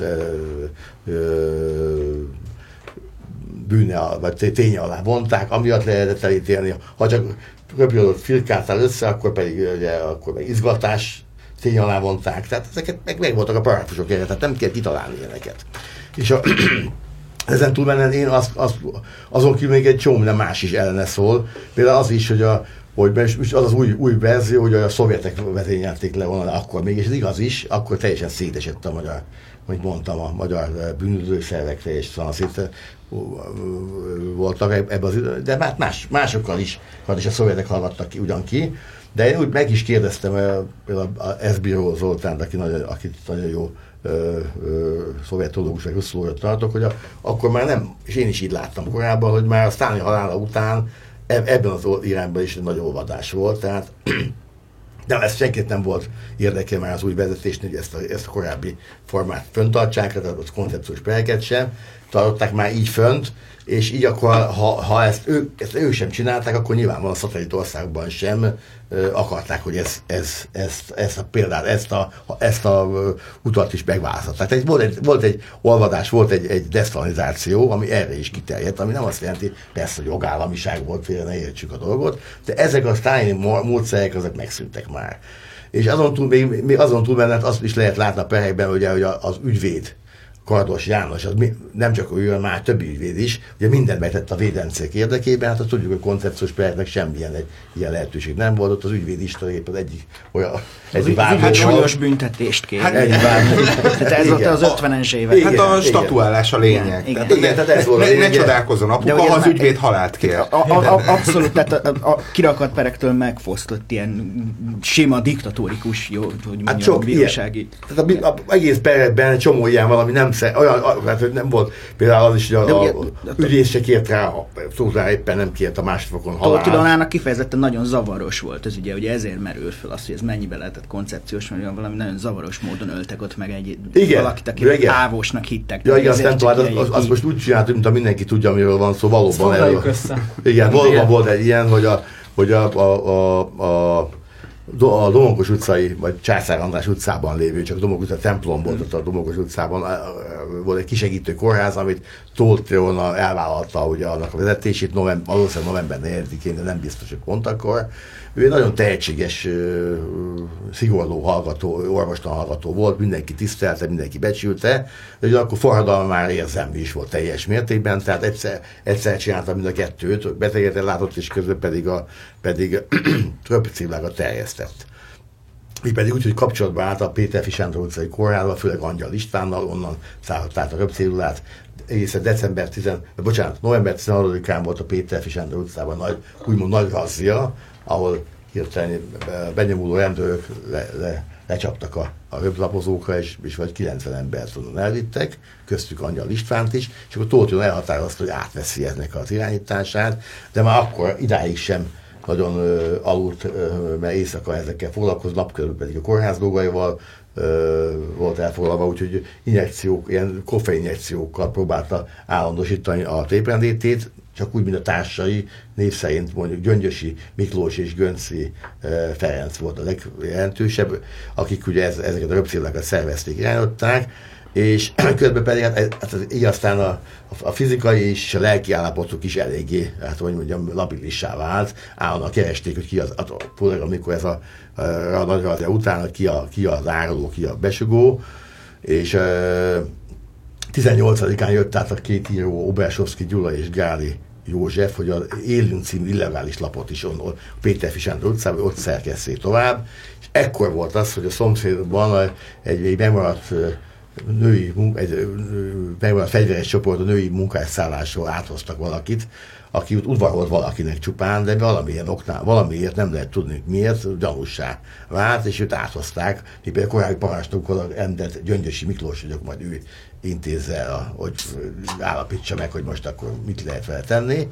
bűne, vagy ténye alá vonták, amiatt lehetett elítélni. Ha csak röpülőt filkáltál össze, akkor pedig ugye, akkor meg izgatás tény alá vonták. Tehát ezeket meg, meg voltak a paragrafusok erre, tehát nem kell kitalálni ilyeneket. És a, ezen túlmenően én azt, azt, azon kívül még egy csomó minden más is ellene szól. Például az is, hogy a hogy az az új, új verzió, hogy a szovjetek vezényelték le volna, akkor még, és ez igaz is, akkor teljesen szétesett a magyar, hogy mondtam, a magyar bűnöző szervek teljesen szét voltak ebben az időben, de már más, másokkal is, is a szovjetek hallgattak ki, ugyan ki, de én úgy meg is kérdeztem például az Eszbíró Zoltánt, aki nagyon, akit nagyon jó ö, ö, szovjetológus vagy russzolóra tartok, hogy a, akkor már nem, és én is így láttam korábban, hogy már a Sztálin halála után ebben az irányban is nagy olvadás volt, tehát de ez senkit nem volt érdekel már az új vezetésnél, hogy ezt a, ezt a korábbi formát föntartsák, tehát a koncepciós pereket sem tartották már így fönt, és így akkor, ha, ha ezt, ő, ezt ők sem csinálták, akkor nyilvánvalóan a szatellit országban sem ö, akarták, hogy ez, ez, ezt, ezt a példát, ezt a, ezt a ö, utat is megválasztották. Tehát volt egy, volt egy olvadás, volt egy, egy desztalinizáció, ami erre is kiterjedt, ami nem azt jelenti, persze, hogy jogállamiság volt, félre ne értsük a dolgot, de ezek a sztálini módszerek, azok megszűntek már. És azon túl, még, még azon túl benne azt is lehet látni a perhekben, ugye, hogy az ügyvéd, Kardos János, az mi, nem csak ő, már többi ügyvéd is, ugye mindent megtett a védencék érdekében, hát azt tudjuk, hogy koncepciós pernek semmilyen egy, ilyen lehetőség nem volt, ott az ügyvéd is éppen egyik olyan, egyik vádlóval. Hát súlyos büntetést kér. Hát, tehát ez volt az ötvenes évek. Hát a statuálás a lényeg. Igen, igen. Tehát, igen, tehát ez volt ne, a lényeg. Ne csodálkozzon apuka, ha az ügyvéd halált kér. A, a, a, abszolút, tehát a, a, a kirakat perektől megfosztott ilyen sima diktatórikus, jó, hogy mondjam, hát sok bírósági. Tehát az egész perekben csomó ilyen valami nem szer, olyan, hát, hogy nem volt, például az is, hogy a, a ügyész se kért rá, szóval éppen nem kért a másodfokon halál. Tóth Ilonának kifejezetten nagyon zavaros volt ez ugye, ugye ezért merül föl az, hogy ez mennyibe lehetett koncepciós, mert valami nagyon zavaros módon öltek ott meg egy igen, valakit, akit távosnak hittek. Ja, igen, azt nem tudom, az, az, az most úgy csináltuk, mint a mindenki tudja, amiről van szó, valóban. Foglaljuk össze. Igen, valóban volt egy ilyen, hogy a, hogy a, a, a, a a Domokos utcai, vagy Császár András utcában lévő, csak a Domokos utca templom volt ott a Domokos utcában, volt egy kisegítő kórház, amit Tóth Ilona elvállalta ugye annak a vezetését, november, valószínűleg november negyedikén, de nem biztos, hogy pont akkor. Ő egy nagyon tehetséges, szigorló hallgató, orvostan hallgató volt, mindenki tisztelte, mindenki becsülte, de ugye akkor forradalma már érzelmi is volt teljes mértékben, tehát egyszer, egyszer csinálta mind a kettőt, beteget látott, és közben pedig a pedig röpcillágat terjesztett. Mi pedig úgy, hogy kapcsolatban állt a Péter Sándor utcai kórházal, főleg Angyal Istvánnal, onnan szállott át a röpcillulát. Egészen december tíz, bocsánat, november tizenharmadikán volt a Péter Sándor utcában nagy, úgymond nagy razzia, ahol hirtelen benyomuló rendőrök le, le, lecsaptak a, a röplapozókra, és, és vagy kilencven embert onnan elvittek, köztük Angyal Istvánt is, és akkor Tóth Ilona elhatározta, hogy átveszi ennek az irányítását, de már akkor idáig sem nagyon ö, aludt, ö, mert éjszaka ezekkel foglalkozott, napközben pedig a kórház dolgaival ö, volt elfoglalva, úgyhogy injekciók, ilyen koffeininjekciókkal próbálta állandósítani a téprendétét, csak úgy, mint a társai, név szerint mondjuk Gyöngyösi Miklós és Gönci Ferenc volt a legjelentősebb, akik ugye ez, ezeket a röpcillákat szervezték, irányították, és közben pedig hát, hát így aztán a, a fizikai és a lelki állapotuk is eléggé, hát hogy mondjam, labilissá vált, állandóan keresték, hogy ki az, főleg amikor ez a, a, a nagy razzia után, hogy ki, a, ki az áruló, ki a besugó, és e, tizennyolcadikán jött át a két író, Obersovszky Gyula és Gáli József, hogy az Élünk című illegális lapot is on, Péter Sándor utcában, ott szerkesszék tovább, és ekkor volt az, hogy a szomszédban egy, egy megmaradt női, egy megmaradt fegyveres csoport a női munkásszállásról áthoztak valakit, aki udvarolt valakinek csupán, de valamilyen oknál, valamiért nem lehet tudni miért, gyanússá vált, és őt áthozták. Mi például korábbi parancsnokkal említett Gyöngyösi Miklós vagyok, majd ő intézze el, hogy állapítsa meg, hogy most akkor mit lehet vele tenni.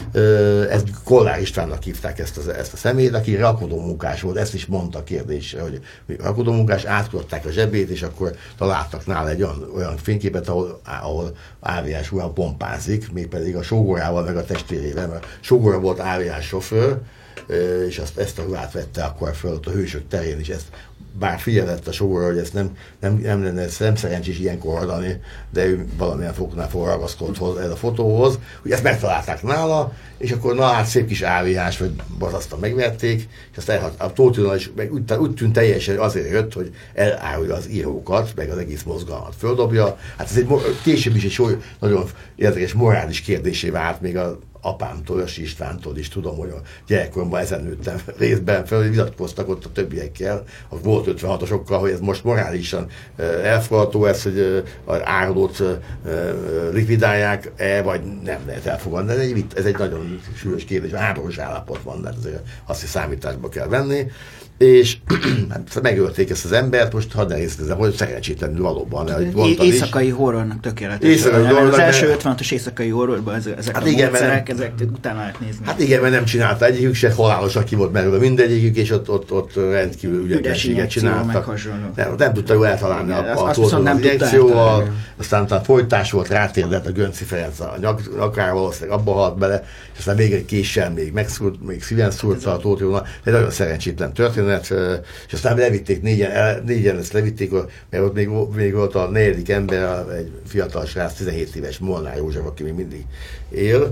Ez Kollár Istvánnak hívták ezt, az, ezt a személyt, aki rakodó munkás volt, ezt is mondta a kérdésre, hogy rakodó munkás, átkodták a zsebét, és akkor találtak nála egy olyan, olyan fényképet, ahol, ahol áviás úrán pompázik, mégpedig a sógorával, meg a testvérével, mert sógora volt áviás sofőr, és azt, ezt a ruhát vette akkor föl a Hősök terén is, ezt bár figyelett a sorra, hogy ezt nem, nem, nem lenne ezt nem szerencsés ilyenkor hallani, de ő valamilyen foknál fog ragaszkodott hozzá ez a fotóhoz, hogy ezt megtalálták nála, és akkor na hát szép kis áviás, vagy bazasztan megverték, és azt elhat, a Tóth Tilna is meg úgy, úgy tűnt teljesen azért jött, hogy elárulja az írókat, meg az egész mozgalmat földobja. Hát ez egy később is egy soly, nagyon érdekes morális kérdésé vált még a apámtól, Ösi Istvántól is tudom, hogy a gyerekkoromban ezen nőttem részben fel, hogy vitatkoztak ott a többiekkel, a volt ötvenhatosokkal, hogy ez most morálisan elfogadható ez, hogy az árulót likvidálják-e, vagy nem lehet elfogadni. Ez egy, ez egy nagyon súlyos kérdés, háborús állapot van, de azért azt is számításba kell venni. És hát megölték ezt az embert, most hadd ne részletem, hogy szerencsétlenül valóban. É- éjszakai is. Horrornak tökéletes. Éjszakai horror, az első ötvenhatos éjszakai horrorban ezek, ezek hát a igen, módszerek, nem, ezek utána lehet nézni. Hát igen, mert nem csinálta egyikük se, halálosak ki volt merülve mindegyikük, és ott, ott, ott rendkívül ügyetlenséget csináltak. Nem, nem tudta jól eltalálni igen, a, a tózon az injekcióval, aztán utána folytás volt, rátérdett a Gönci Ferenc a nyak, nyakára, valószínűleg abba halt bele, és aztán még egy késsel még megszúrt, még szíven szúrta a Tóth Tilna. Egy nagyon szerencsétlen történet. És aztán levitték, négyen, el, négyen ezt levitték, mert ott még, még volt a negyedik ember, egy fiatal srác, tizenhét éves Molnár József, aki még mindig él,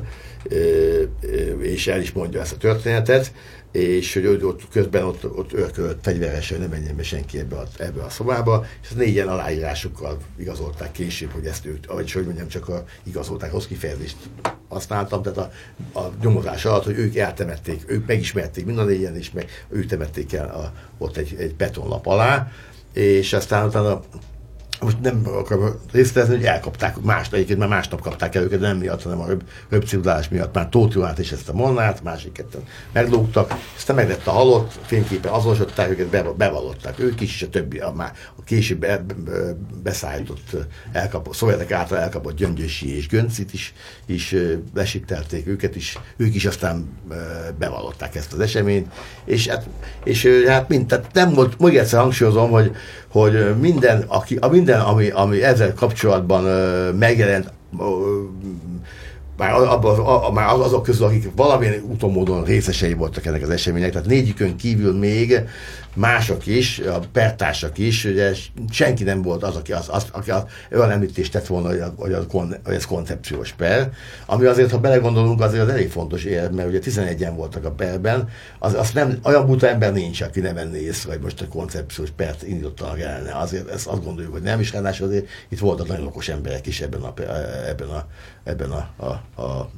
és el is mondja ezt a történetet, és hogy ott közben ott, ott örkölt fegyveresen, hogy ne menjen be senki ebbe a, ebbe a szobába, és az négyen aláírásukkal igazolták később, hogy ezt ők, ahogy hogy mondjam, csak a, igazolták, rossz kifejezést használtam, tehát a, a nyomozás alatt, hogy ők eltemették, ők megismerték mind a négyen, és meg ők temették el a, ott egy, egy betonlap alá, és aztán utána most nem akarom részletezni, hogy elkapták, más, egyébként már másnap kapták el őket, nem miatt, hanem a röp, röpcigudálás miatt már Tóth Tilnát és ezt a Molnárt, másik ketten meglógtak, aztán meg lett a halott, fényképen azonosították őket, be, bevallották ők is, és a többi, a, már a később be, be, beszállított, elkapott, szovjetek által elkapott Gyöngyösi és Göncit is, is lesittelték őket is, ők is aztán bevallották ezt az eseményt, és hát, és, hát mind, tehát nem volt, még egyszer hangsúlyozom, hogy, hogy minden, aki, a minden, ami, ami ezzel kapcsolatban uh, megjelent, uh, már, abban, a, már azok közül, akik valamilyen úton módon részesei voltak ennek az eseménynek, tehát négyikön kívül még mások is, a pertársak is, ugye senki nem volt az, aki, az, az, aki az, olyan említést tett volna, hogy, hogy, az, hogy ez koncepciós per, ami azért, ha belegondolunk, azért az elég fontos ér, mert ugye tizenegyen voltak a perben, az, az nem, olyan buta ember nincs, aki ne venné észre, hogy most a koncepciós pert indítottanak ellene. Azért ezt azt gondoljuk, hogy nem is, ráadásul azért itt voltak nagyon okos emberek is ebben a, ebben a, ebben a, a, a,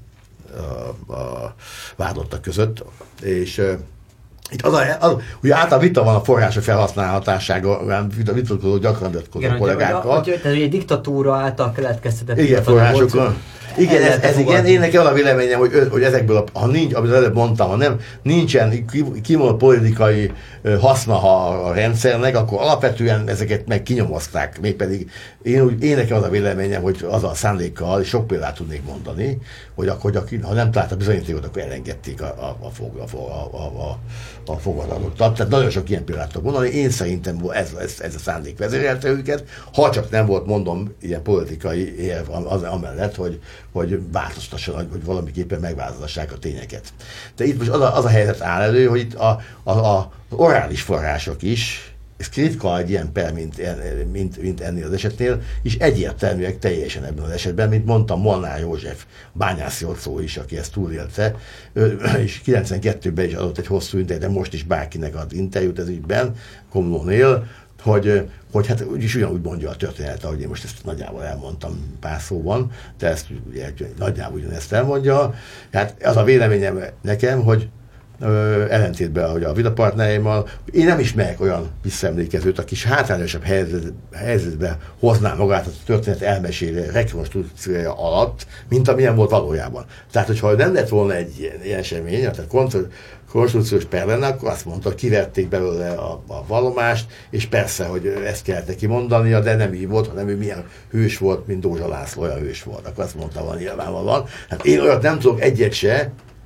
a, a vádlottak között, és itt az, a, az, ugye általában vita van a források felhasználhatásága, vitatkozó gyakran vitatkozó kollégákkal. Hogy, hogy, hogy egy diktatúra által keletkeztetett. Igen, forrásokon. Igen, ez, ez igen, én nekem az a véleményem, hogy, hogy ezekből, a, ha nincs, amit előbb mondtam, ha nem, nincsen kimondott politikai haszna a rendszernek, akkor alapvetően ezeket meg kinyomozták. Mégpedig én, úgy, én nekem az a véleményem, hogy az a szándékkal, és sok példát tudnék mondani, hogy akkor, hogy ha nem találta bizonyítékot, akkor elengedték a, a, a, a, a, a, a fogadalottat. Tehát nagyon sok ilyen példát tudok mondani. Én szerintem ez, ez, ez a szándék vezérelte őket, ha csak nem volt, mondom, ilyen politikai érv az, amellett, hogy hogy változtassanak, hogy valamiképpen megváltoztassák a tényeket. De itt most az a, az a helyzet áll elő, hogy itt a, a, a orális források is, ez ritka egy ilyen per, mint, mint, mint ennél az esetnél, és egyértelműek teljesen ebben az esetben, mint mondtam, Molnár József, Bányász Jocó is, aki ezt túlélte, és kilencvenkettőben is adott egy hosszú interjút, de most is bárkinek ad interjút ez ügyben, Komlónél, hogy, hogy hát úgyis ugyanúgy mondja a történet, ahogy én most ezt nagyjából elmondtam pár szóban, de ezt ugye, nagyjából ugyanezt elmondja. Hát az a véleményem nekem, hogy ö, ellentétben hogy a vitapartnereimmel, én nem ismerek olyan visszaemlékezőt, aki is hátrányosabb helyzet, helyzetbe hozná magát a történet elmesélő rekonstrukciója alatt, mint amilyen volt valójában. Tehát, hogyha nem lett volna egy ilyen, ilyen esemény, tehát kontra, konstrukciós per lenne, akkor azt mondta, hogy kivették belőle a, a vallomást, és persze, hogy ezt kellett neki mondania, de nem így volt, hanem ő milyen hős volt, mint Dózsa László olyan hős volt. Akkor azt mondta volna nyilvánvalóan. Hát én olyat nem tudok egyet se,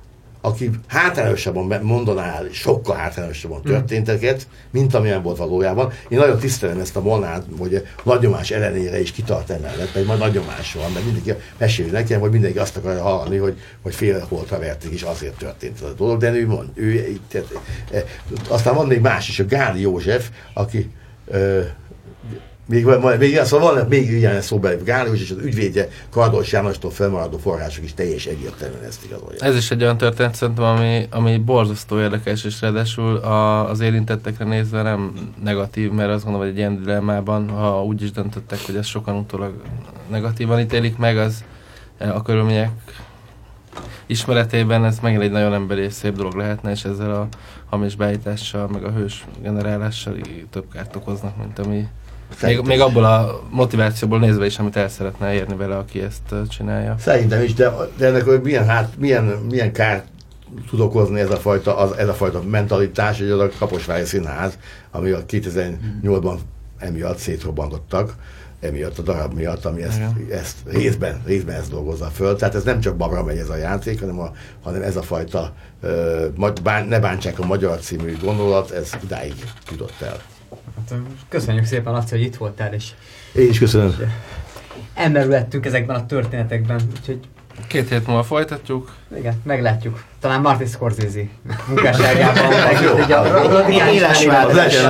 aki hátrányosabban mondaná el, sokkal hátrányosabban történteket, mint amilyen volt valójában. Én nagyon tisztelem ezt a Molnár, hogy nagy nyomás ellenére is kitart emellett, pedig majd nagy nyomás van, mert mindenki meséli nekem, hogy mindenki azt akarja hallani, hogy, hogy félreholtra verték, és azért történt ez a dolog, de ő mond, ő, tehát, e, aztán van még más is, a Gáli József, aki e, Még, még, szóval van még ilyen szóbeli Gálius, és az ügyvédje Kardos Jánostól felmaradó források is teljes egyértelműen ezt igazolják. Ez is egy olyan történet szerintem, ami, ami borzasztó érdekes, és ráadásul a, az érintettekre nézve nem negatív, mert azt gondolom, hogy egy ilyen dilemmában, ha úgy is döntöttek, hogy ezt sokan utólag negatívan ítélik meg, az a körülmények ismeretében ez megint egy nagyon emberi és szép dolog lehetne, és ezzel a hamis beállítással, meg a hős generálással több kárt okoznak, mint ami Még, még abból a motivációból nézve is, amit el szeretne érni vele, aki ezt csinálja. Szerintem is, de, de ennek hogy milyen, hát, milyen, milyen kárt tud okozni ez a fajta, az, ez a fajta mentalitás, hogy az a Kaposvári Színház, ami a kétezer-nyolcban emiatt szétrobbantottak, emiatt a darab miatt, ami ezt, ezt részben, részben ezt dolgozza föl. Tehát ez nem csak babra megy ez a játék, hanem, a, hanem ez a fajta uh, bán, ne bántsák a magyar című gondolat, ez idáig jutott el. Hát, köszönjük szépen, Laci, hogy itt voltál, és én is köszönöm. Elmerülhettünk ezekben a történetekben, úgyhogy két hét múlva folytatjuk. Igen, meglátjuk. Talán Martin Scorsese munkásságában. Meg, Éles